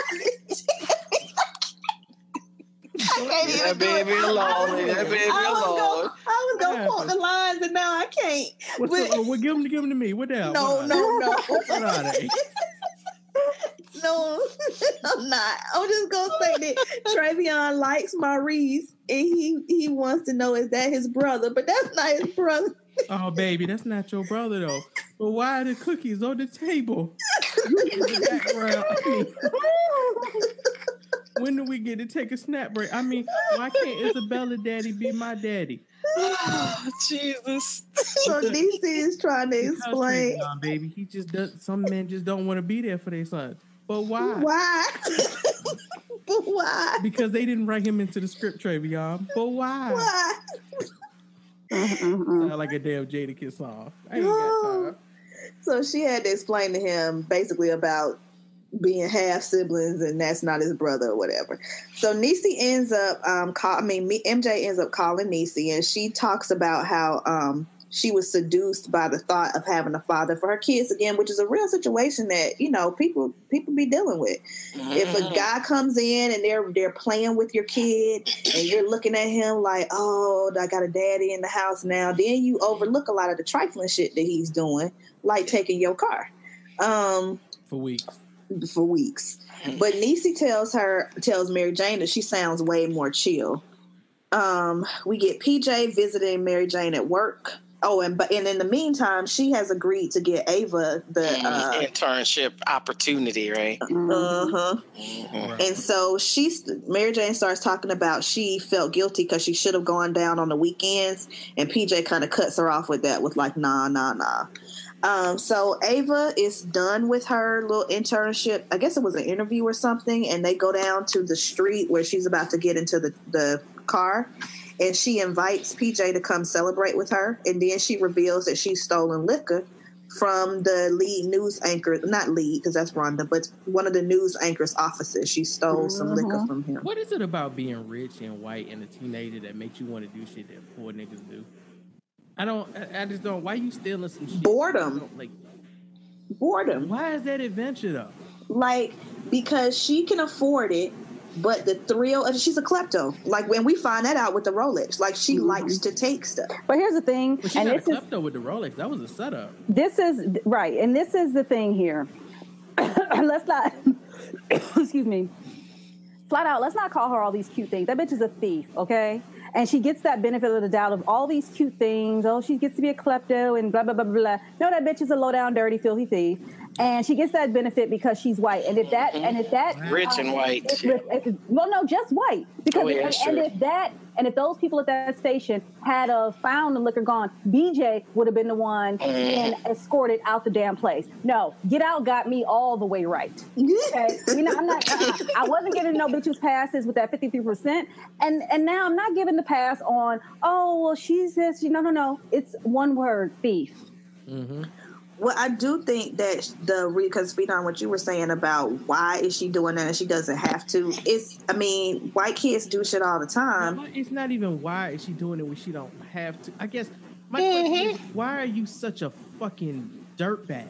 I can't Leave even that do it. baby alone. Leave that baby I was alone. gonna, I was gonna Yeah. quote the lines and now I can't. What's But- the, oh, well, give them, give them to me. What the hell? no, What are no, no. they? What are they? No, I'm not. I'm just gonna say that Travion likes Maurice, and he he wants to know is that his brother, but that's not his brother. Oh, baby, that's not your brother though. But why are the cookies on the table? You in the background. I mean, when do we get to take a snap break? I mean, why can't Isabella daddy be my daddy? Oh, Jesus. So D C is trying to Because explain Travion, baby, he just does. Some men just don't want to be there for their sons. But why? why, but why, Because they didn't write him into the script, Travion. But why? why? Sound like a damn Jadakiss song. I ain't got time. So she had to explain to him basically about being half siblings and that's not his brother or whatever. So Niecy ends up, um, call, I mean, M J ends up calling Niecy, and she talks about how um, she was seduced by the thought of having a father for her kids again, which is a real situation that, you know, people people be dealing with. Mm-hmm. If a guy comes in and they're they're playing with your kid and you're looking at him like, oh, I got a daddy in the house now, then you overlook a lot of the trifling shit that he's doing, like taking your car. Um, for weeks. For weeks. But Niecy tells her, tells Mary Jane that she sounds way more chill. Um, we get P J visiting Mary Jane at work. Oh, and but and in the meantime, she has agreed to get Ava the uh, internship opportunity, right? Uh huh. Mm-hmm. And so she's Mary Jane starts talking about she felt guilty because she should have gone down on the weekends, and P J kind of cuts her off with that, with like, nah, nah, nah. Um, so Ava is done with her little internship. I guess it was an interview or something, and they go down to the street where she's about to get into the, the car, and she invites P J to come celebrate with her, and then she reveals that she's stolen liquor from the lead news anchor, not lead because that's Rhonda, but one of the news anchor's offices. She stole mm-hmm. some liquor from him. What is it about being rich and white and a teenager that makes you want to do shit that poor niggas do? I don't. I, I just don't. Why you stealing some shit? Boredom. Like boredom. Why is that adventure though? Like because she can afford it, but the thrill. She's a klepto. Like when we find that out with the Rolex, like she mm-hmm. likes to take stuff. But here's the thing. But she and got this a klepto is, with the Rolex. That was a setup. This is right, and this is the thing here. Let's not. Excuse me. Flat out, let's not call her all these cute things. That bitch is a thief. Okay. And she gets that benefit of the doubt of all these cute things. Oh, she gets to be a klepto and blah, blah, blah, blah, blah. No, that bitch is a low-down, dirty, filthy thief. And she gets that benefit because she's white. And if that, and if that... Rich um, and white. If, if, if, well, no, just white. Because oh, yeah, and, sure. and if that, and if those people at that station had uh, found the liquor gone, B J would have been the one being escorted out the damn place. No, Get Out got me all the way right. Okay? You know, I'm not, uh, I wasn't giving no bitches passes with that fifty-three percent. And, and now I'm not giving the pass on, oh, well, she says, she, no, no, no. It's one word, thief. Mm-hmm. Well, I do think that the because speaking on what you were saying about why is she doing that and she doesn't have to. It's, I mean, white kids do shit all the time. No, it's not even why is she doing it when she don't have to. I guess my mm-hmm. question is, why are you such a fucking dirtbag?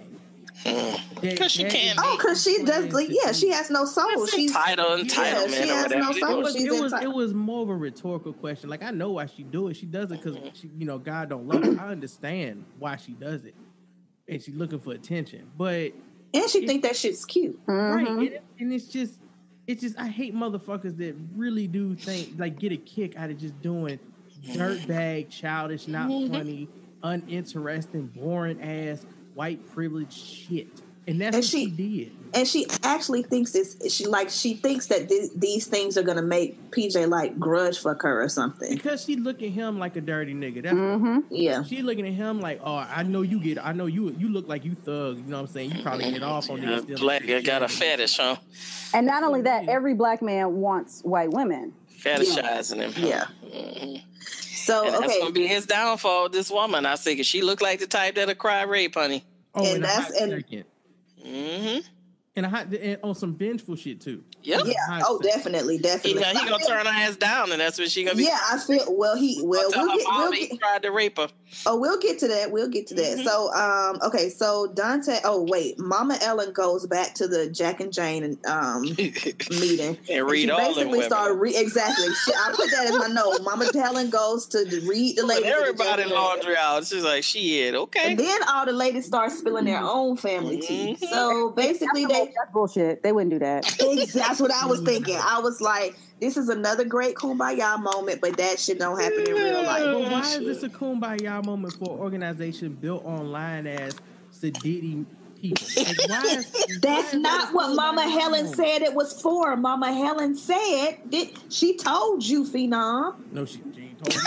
Because she can't. Oh, because she does. Like, yeah, she has no soul. She's title entitlement. Yeah, she has no soul. It was, She's it, was, enti- it was more of a rhetorical question. Like I know why she do it. She does it because she, you know, God don't love her. I understand why she does it. And she's looking for attention, but and she think that shit's cute, right? Mm-hmm. And, and it's just, it's just, I hate motherfuckers that really do think like get a kick out of just doing dirtbag, childish, not mm-hmm. funny, uninteresting, boring ass white privilege shit. And that's and what she, she did. And she actually thinks it's she like she thinks that th- these things are gonna make P J like grudge fuck her or something. Because she look at him like a dirty nigga. That's mm-hmm. yeah. She looking at him like, oh, I know you get. I know you. You look like you thug. You know what I'm saying? You probably get off on yeah, this. Black guy got a fetish, huh? And not only that, every black man wants white women. Fetishizing yeah. him. Yeah. Mm-hmm. So and that's okay, gonna be his downfall. This woman, I think, she look like the type that'll cry rape, honey. Oh, and that's and. Second. Mm-hmm. And, a hot, and on some vengeful shit too. Yep. Yeah. Oh, definitely, definitely. He, he gonna turn her ass down, and that's what she gonna be. Yeah, I feel. Well, he. Well, we'll get, we'll he get, tried to rape her. Oh, we'll get to that. We'll get to that. Mm-hmm. So, um, okay. So Dante. Oh, wait. Mama Ellen goes back to the Jack and Jane um meeting and read and she all basically them started re- exactly. She, I put that as my note. Mama Ellen goes to read the ladies. Everybody the laundry out. She's like, shit, okay. And then all the ladies start spilling their own family tea. Mm-hmm. So basically, that's they that's bullshit. They wouldn't do that. That's what I was thinking. I was like, this is another great kumbaya moment, but that shit don't happen in real life. But why is this a kumbaya moment for an organization built online as Sadidi people? Like, why is, That's why not what Mama Helen moment? said it was for. Mama Helen said that she told you, Phenom. No, she, she ain't told me.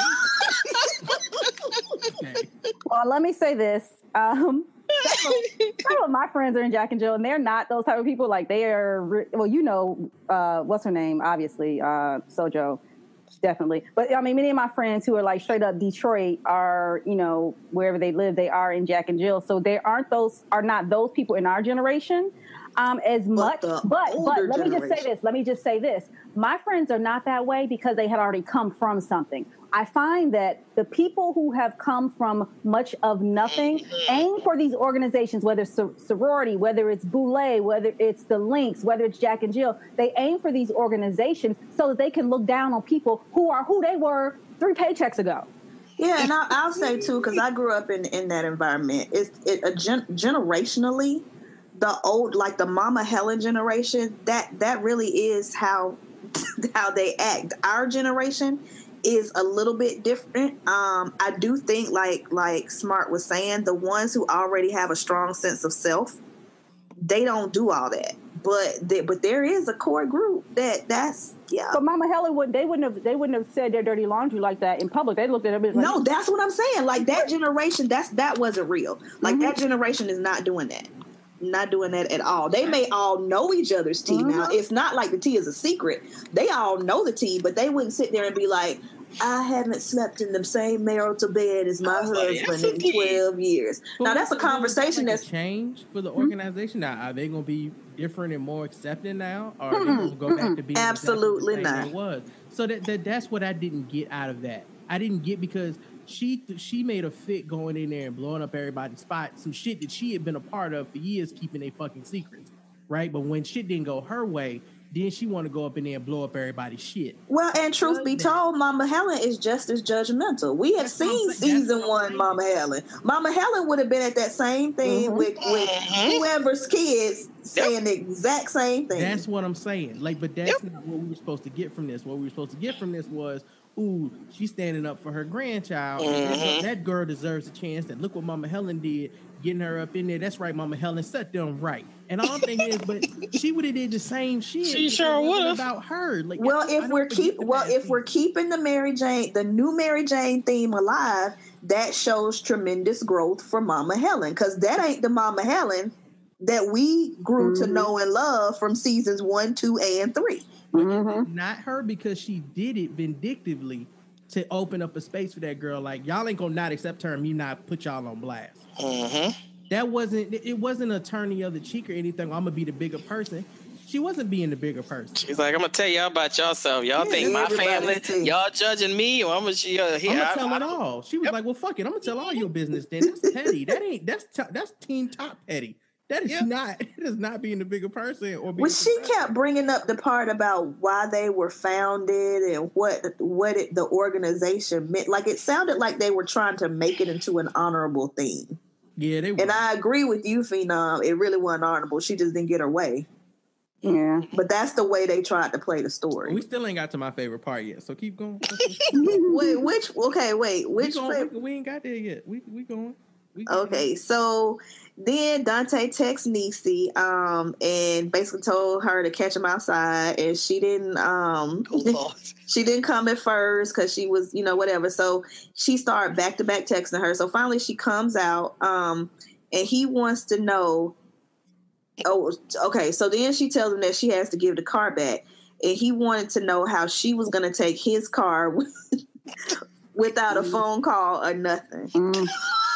Okay. Well, let me say this. Um, some of my friends are in Jack and Jill, and they're not those type of people. Like they are, well, you know, uh, what's her name? Obviously, uh, Sojo, definitely. But I mean, many of my friends who are like straight up Detroit are, you know, wherever they live, they are in Jack and Jill. So there aren't those, are not those people in our generation. um, as much. the But but older let me just say generation- this. Let me just say this. My friends are not that way because they had already come from something. I find that the people who have come from much of nothing aim for these organizations, whether it's sor- sorority, whether it's Boulé, whether it's the Lynx, whether it's Jack and Jill. They aim for these organizations so that they can look down on people who are who they were three paychecks ago. Yeah, and I'll, I'll say too, because I grew up in, in that environment. It's it a gen, generationally, the old like the Mama Helen generation. That that really is how how they act. Our generation is a little bit different. Um, I do think, like like Smart was saying, the ones who already have a strong sense of self, they don't do all that. But they, but there is a core group that that's yeah. But Mama Helen would they wouldn't have they wouldn't have said their dirty laundry like that in public. They looked at it like, No, that's what I'm saying. Like that generation, that's that wasn't real. Like mm-hmm. that generation is not doing that. Not doing that at all. They may all know each other's tea. Mm-hmm. Now, it's not like the tea is a secret. They all know the tea, but they wouldn't sit there and be like, I haven't slept in the same marital bed as my husband in twelve years. But now, that's a conversation like that's... a change for the organization. Now, are they going to be different and more accepting now? Or are they going to go back to being absolutely exactly the same not. It was? So that, that that's what I didn't get out of that. I didn't get because... She she made a fit going in there and blowing up everybody's spot, some shit that she had been a part of for years, keeping their fucking secrets, right? But when shit didn't go her way, then she want to go up in there and blow up everybody's shit. Well, and truth be told, Mama Helen is just as judgmental. We have seen season one Mama Helen. Mama Helen would have been at that same thing mm-hmm. with, with whoever's kids saying yep. the exact same thing. That's what I'm saying. Like, but that's yep. not what we were supposed to get from this. What we were supposed to get from this was, ooh, she's standing up for her grandchild. Mm-hmm. That girl deserves a chance. That look what Mama Helen did, getting her up in there. That's right, Mama Helen, set them right. And all I'm thinking is, but she would have did the same shit. She sure would have. About her. Like, well, if we're keep well, if we're keeping the Mary Jane, the new Mary Jane theme alive, that shows tremendous growth for Mama Helen, because that ain't the Mama Helen that we grew mm-hmm. to know and love from seasons one, two, and three. Mm-hmm. Not her, because she did it vindictively to open up a space for that girl. Like, y'all ain't gonna not accept her and me not put y'all on blast. Mm-hmm. That wasn't, it wasn't a turning of the cheek or anything. I'm gonna be the bigger person. She wasn't being the bigger person. She's like, I'm gonna tell y'all about yourself. Y'all yeah, think my family, too. Y'all judging me, or I'm gonna, uh, here, I'm gonna I, tell I, it all. She was yep. like, well, fuck it, I'm gonna tell all your business then. That's petty. That ain't, that's t- that's Team Top petty. That is yep. not, it is not being the bigger person or being. Well, she kept bringing up the part about why they were founded and what what it, the organization meant. Like, it sounded like they were trying to make it into an honorable thing. Yeah, they were. And I agree with you, Phenom. It really wasn't honorable. She just didn't get her way. Yeah. But that's the way they tried to play the story. We still ain't got to my favorite part yet, so keep going. Wait, which, okay, wait, which we, going, favorite? We ain't got there yet. We, we going. We okay, so then Dante texted Niecy um, and basically told her to catch him outside, and she didn't. Um, oh, she didn't come at first because she was, you know, whatever. So she started back to back texting her. So finally, she comes out, um, and he wants to know. Oh, okay. So then she tells him that she has to give the car back, and he wanted to know how she was going to take his car without a phone call or nothing. Mm.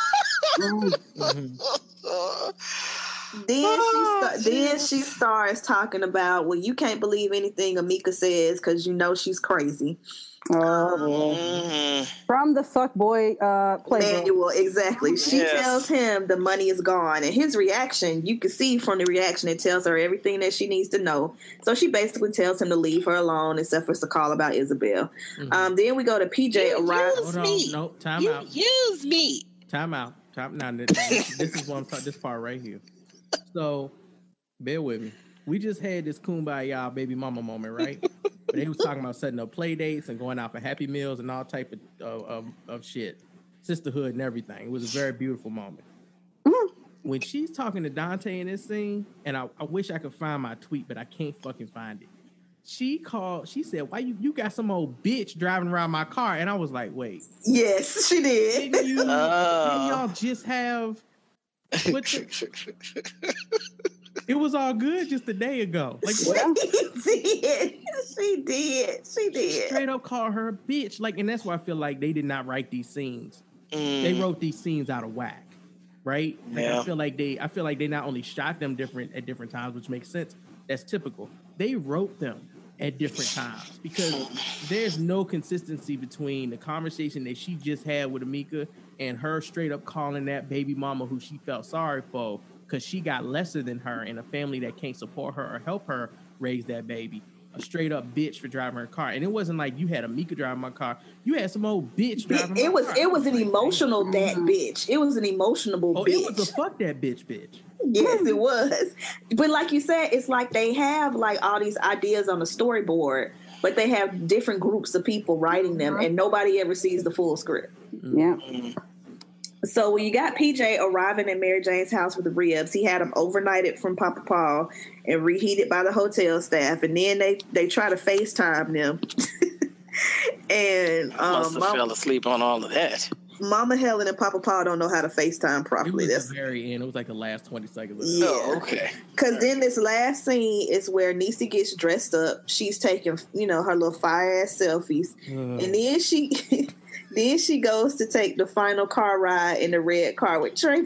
Mm-hmm. Then oh, she sta- then she starts talking about, well, you can't believe anything Amika says because you know she's crazy. Oh, um, from the fuckboy uh, playbook manual, exactly. She yes. tells him the money is gone, and his reaction, you can see from the reaction, it tells her everything that she needs to know. So she basically tells him to leave her alone, except for us to call about Isabel. Mm-hmm. Um, then we go to P J. Arrive. Use me. Nope. Time you out. Use me. Time out. Time now. This, this is what I'm talking. This part right here. So, bear with me. We just had this kumbaya baby mama moment, right? They was talking about setting up play dates and going out for Happy Meals and all type of of, of, of shit, sisterhood and everything. It was a very beautiful moment. Mm-hmm. When she's talking to Dante in this scene, and I, I wish I could find my tweet, but I can't fucking find it. She called. She said, "Why you you got some old bitch driving around my car?" And I was like, "Wait, yes, she did. Didn't you? Uh. Didn't y'all just have?" What the, it was all good just a day ago. Like, she did. She did. She did. She straight up called her a bitch. Like, and that's why I feel like they did not write these scenes. Mm. They wrote these scenes out of whack. right? Like Yeah. I feel like they I feel like they not only shot them different at different times, which makes sense. That's typical. They wrote them at different times because there's no consistency between the conversation that she just had with Amika and her straight up calling that baby mama who she felt sorry for because she got lesser than her in a family that can't support her or help her raise that baby. A straight up bitch for driving her car. And it wasn't like you had Amika driving my car. You had some old bitch driving It, my it was car. it was an Like, emotional damn. that bitch. It was an emotional Oh, bitch. it was a fuck that bitch bitch. Yes, it was. But like you said, it's like they have like all these ideas on the storyboard, but they have different groups of people writing them, and nobody ever sees the full script. Yeah. So when you got P J arriving at Mary Jane's house with the ribs, he had them overnighted from Papa Paul and reheated by the hotel staff, and then they they try to FaceTime them. and I must um, have Mama, fell asleep on all of that. Mama Helen and Papa Paul don't know how to FaceTime It properly. was That's the very end. It was like the last twenty seconds. Of Yeah. Oh, okay. Because then this last scene is where Niecy gets dressed up. She's taking, you know, her little fire ass selfies, Ugh. and then she, then she goes to take the final car ride in the red car with Trey.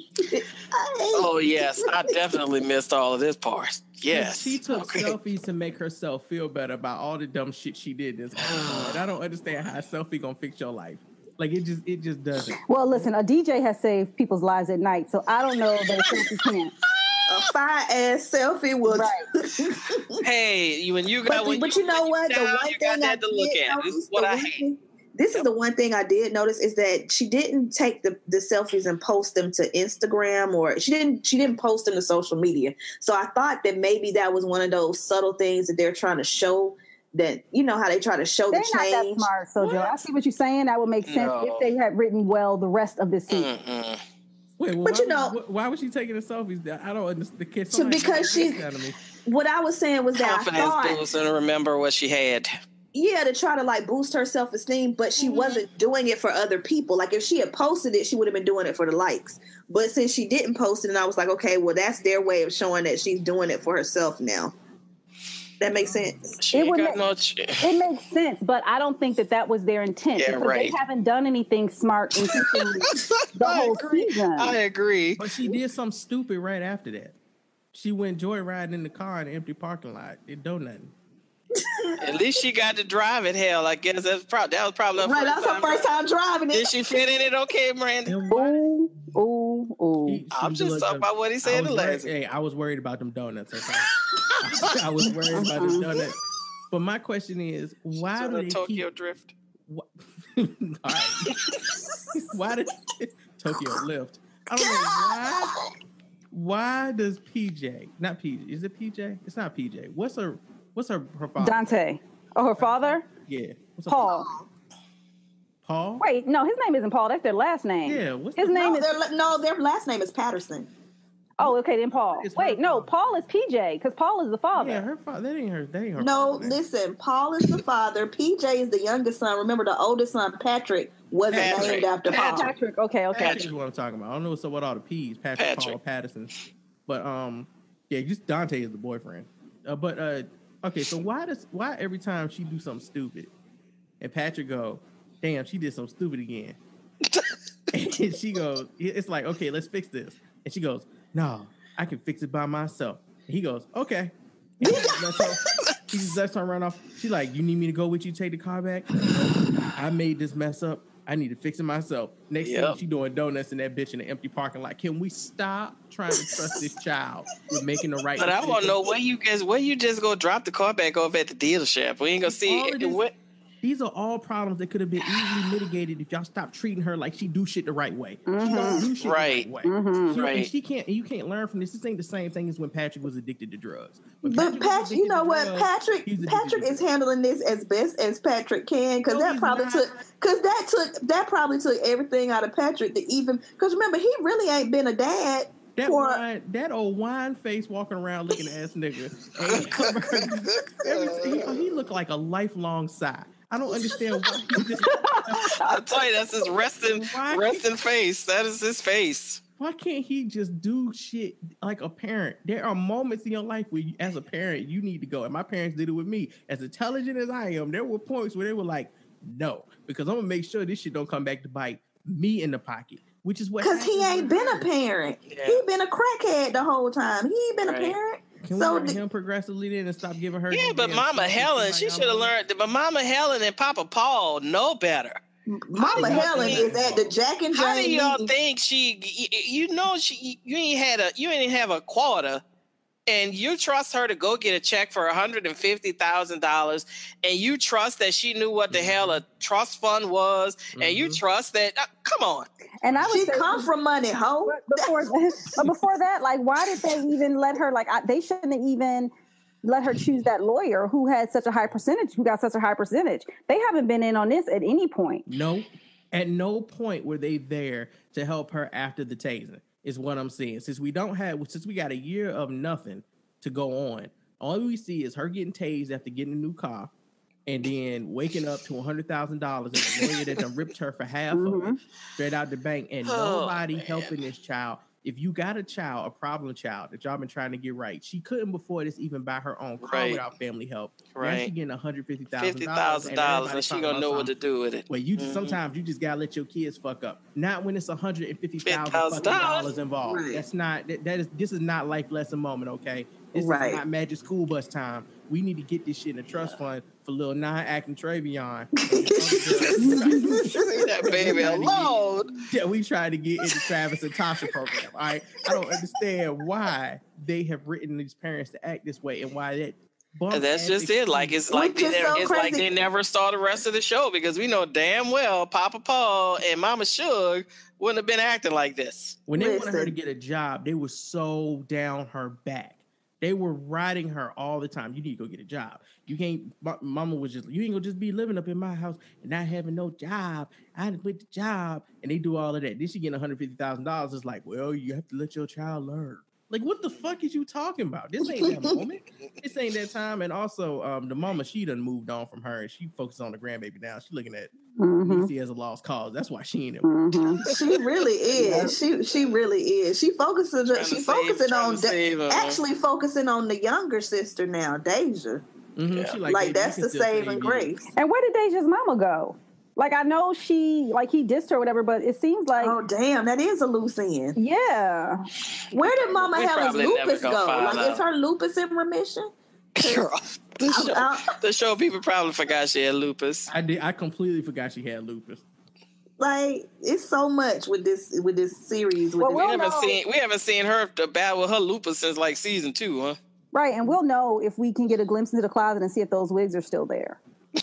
Oh, yes. I definitely missed all of this part. Yes. She took Okay. selfies to make herself feel better about all the dumb shit she did this episode. And I don't understand how a selfie gonna fix your life. Like it just it just doesn't. Well, listen, a D J has saved people's lives at night, so I don't know that you can't. A fire ass selfie was Right. Hey, you when you got But, when but you know when what? you The down, one you thing got I that to look did at. This notice, is what the I one hate. thing- this is the one thing I did notice is that she didn't take the, the selfies and post them to Instagram, or she didn't she didn't post them to social media. So I thought that maybe that was one of those subtle things that they're trying to show, that you know how they try to show They're the not that change. smart, Sojo. I see what you're saying. That would make sense No. if they had written well the rest of the scene. Mm-mm. Wait, well, But why you was- know- wh- why was she taking the selfies? I don't understand. The kid, So because she- What I was saying was that I Confidence thought, boost and remember what she had. yeah, to try to like boost her self esteem, but she wasn't doing it for other people. Like if she had posted it, she would have been doing it for the likes. But since she didn't post it, and I was like, okay, well, that's their way of showing that she's doing it for herself now. That makes sense. She It ain't would got make- no. Ch- It makes sense, but I don't think that that was their intent Yeah, because right. they haven't done anything smart in teaching the I whole agree. season. I agree. But she did something stupid right after that. She went joyriding in the car in an empty parking lot. It do nothing. At least she got to drive it. Hell, I guess that's pro- that was probably her Right, first that's her time. first time driving Did it. she fit in it okay, Miranda? And why- Ooh, ooh, ooh. He- I'm she just looked talking up- about what he I said was the worried- last. Hey, I was worried about them donuts. Okay? I was worried about them donuts. But my question is, why So do the they Tokyo keep? Drift. Wh- All right. Why did Tokyo Lift? I don't know why. Why does P J, not P J, is it P J? It's not P J. What's her? What's her? Her father? Dante. Oh, her father? Yeah. What's her Paul. father? Paul. Wait, no, his name isn't Paul. That's their last name. Yeah. What's His the- name No, is. their, no, their last name is Patterson. Oh, okay, then Paul. It's her Wait, no, father. Paul is P J because Paul is the father. Yeah, her father. That ain't her. That ain't her. No, father, man. listen, Paul is the father. P J is the youngest son. Remember, the oldest son, Patrick, wasn't Patrick. named after Paul. Patrick. Patrick. Okay, okay. Patrick is what I'm talking about. I don't know what's up with all the P's. Patrick, Patrick. Paul, Patterson. But um, yeah, just Dante is the boyfriend. Uh, but uh, okay, so why does why every time she do something stupid, and Patrick go, damn, she did something stupid again, and she goes, it's like, okay, let's fix this, and she goes, no, I can fix it by myself. And he goes, okay. And he just lets her, he just lets her run off. She's like, you need me to go with you, take the car back? I made this mess up. I need to fix it myself. Next Yep. thing she doing donuts in that bitch in the empty parking lot. Can we stop trying to trust this child with making the right But I want to decision? know where you guys, where you just go drop the car back off at the dealership. We ain't gonna see All of this- what. These are all problems that could have been easily mitigated if y'all stopped treating her like she do shit the right way. She don't do shit Right. the right way. Mm-hmm. She don't- Right. And she can't. And you can't learn from this. This ain't the same thing as when Patrick was addicted to drugs. When But was Patrick, you addicted know to what? drugs, Patrick, he was addicted Patrick to is drugs. handling this as best as Patrick can, because No, that he's probably not. took, because that took, that probably took everything out of Patrick to even, because remember, he really ain't been a dad That for. wine, that old wine face walking around looking ass nigga. ain't covered everything. He, he looked like a lifelong sigh. I don't understand why he just. I tell you, that's his resting, Why? resting face. That is his face. Why can't he just do shit like a parent? There are moments in your life where, you, as a parent, you need to go. And my parents did it with me. As intelligent as I am, there were points where they were like, "No," because I'm gonna make sure this shit don't come back to bite me in the pocket. which is what because he happens ain't with been her. a parent. Yeah. He been a crackhead the whole time. He ain't been Right. a parent. Can So we hurt the- him progressively then and stop giving her? Yeah, these but damn Mama selfish Helen, shit she like should have I'm- learned. But Mama Helen and Papa Paul know better. Mama do y'all Helen think- is at the Jack and How do Jane y'all meeting. think she? You, you know, she. You ain't had a. You ain't have a quarter, and you trust her to go get a check for a hundred and fifty thousand dollars, and you trust that she knew what the Mm-hmm. hell a trust fund was, mm-hmm. and you trust that. Uh, come on. And I would She say, come from money, ho. but before that, but before that, like, why did they even let her? Like, I, they shouldn't have even let her choose that lawyer who had such a high percentage, who got such a high percentage. They haven't been in on this at any point. No, at no point were they there to help her after the tasing. Is what I'm saying. Since we don't have, since we got a year of nothing to go on, all we see is her getting tased after getting a new car, and then waking up to a hundred thousand dollars and a lawyer that done ripped her for half Mm-hmm. of it straight out the bank, and Oh, nobody man. helping this child. If you got a child, a problem child that y'all been trying to get right, she couldn't before this even buy her own car Right. without family help. Now Right. she getting a hundred fifty thousand Fifty thousand dollars, and she gonna know what to do with it. Well, you just Mhm. sometimes you just gotta let your kids fuck up. Not when it's a hundred and fifty thousand $50,000 fucking dollars involved. Right. That's not that, that is this is not life lesson moment. Okay, this Right. is not magic school bus time. We need to get this shit in a trust fund for little non-acting Travion. Leave that baby alone. Yeah, we tried to get into Travis and Tasha program. All right, I don't understand why they have written these parents to act this way and why that. And that's bump-ass just it. Like it's like Which they is never, so it's like crazy. they never saw the rest of the show because we know damn well Papa Paul and Mama Suge wouldn't have been acting like this. When they wanted her to Listen. get a job, they were so down her back. They were riding her all the time. You need to go get a job. You can't. M- Mama was just. You ain't gonna just be living up in my house and not having no job. I had to quit the job, and they do all of that. Then she getting one hundred fifty thousand dollars. It's like, well, you have to let your child learn. Like, what the fuck is you talking about? This ain't that moment. This ain't that time. And also, um, the mama, she done moved on from her, and she focuses on the grandbaby now. She looking at Mm-hmm. Niecy as a lost cause. That's why she ain't. Mm-hmm. She really is. She she really is. She focuses. Trying to She save- focusing trying on to Da- save her. actually focusing on the younger sister now, Deja. Mm-hmm. Yeah. She Like, baby, that's you the can still save saving you. grace. And where did Deja's mama go? Like, I know she, like, he dissed her or whatever, but it seems like, Oh damn, that is a loose end. yeah. Where did Mama We Helen's probably never lupus gonna go? find Like, out. is her lupus in remission? Girl, the show, I- the show people probably forgot she had lupus. I did. I completely forgot she had lupus. Like, it's so much with this with this series. With Well, this- We we'll haven't know. seen we haven't seen her battle with her lupus since like season two, huh? Right, and we'll know if we can get a glimpse into the closet and see if those wigs are still there.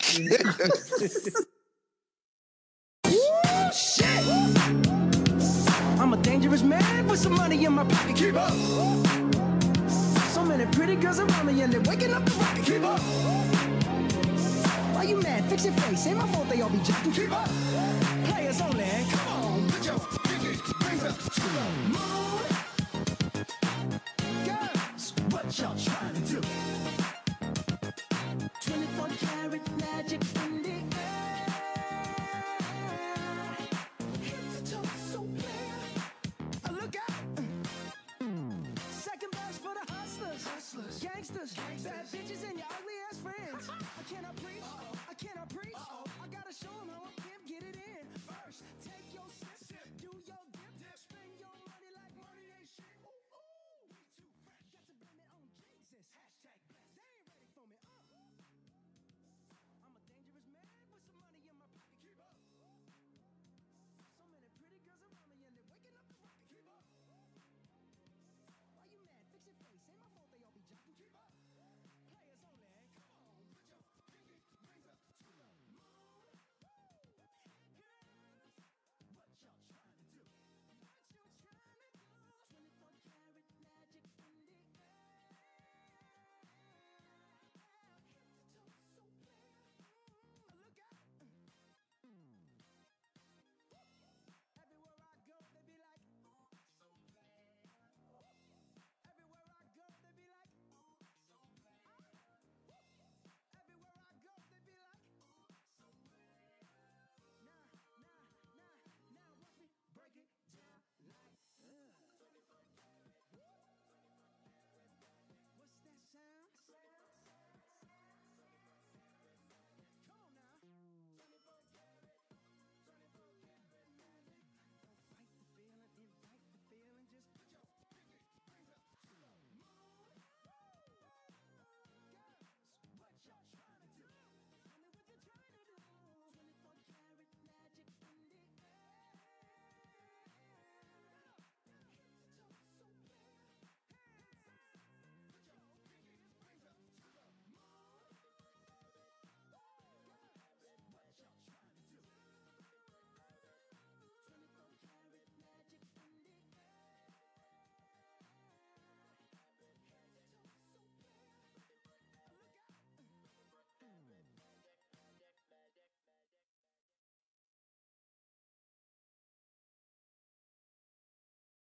I'm a dangerous man with some money in my pocket. Keep up. So many pretty girls around me and they're waking up the rocket. Keep up. Why you mad? Fix your face. Ain't my fault they all be jacking. Keep up. Players only. Come on, put your pinky rings up to the moon. Girls, what y'all trying to do? twenty-four karat magic in the air. Head to toe so clear. Uh, Look out! Second best for the hustlers, hustlers, gangsters, bad bitches, and your ugly ass friends. I cannot preach, I cannot preach. I gotta show 'em how I can get it in. First, take your step.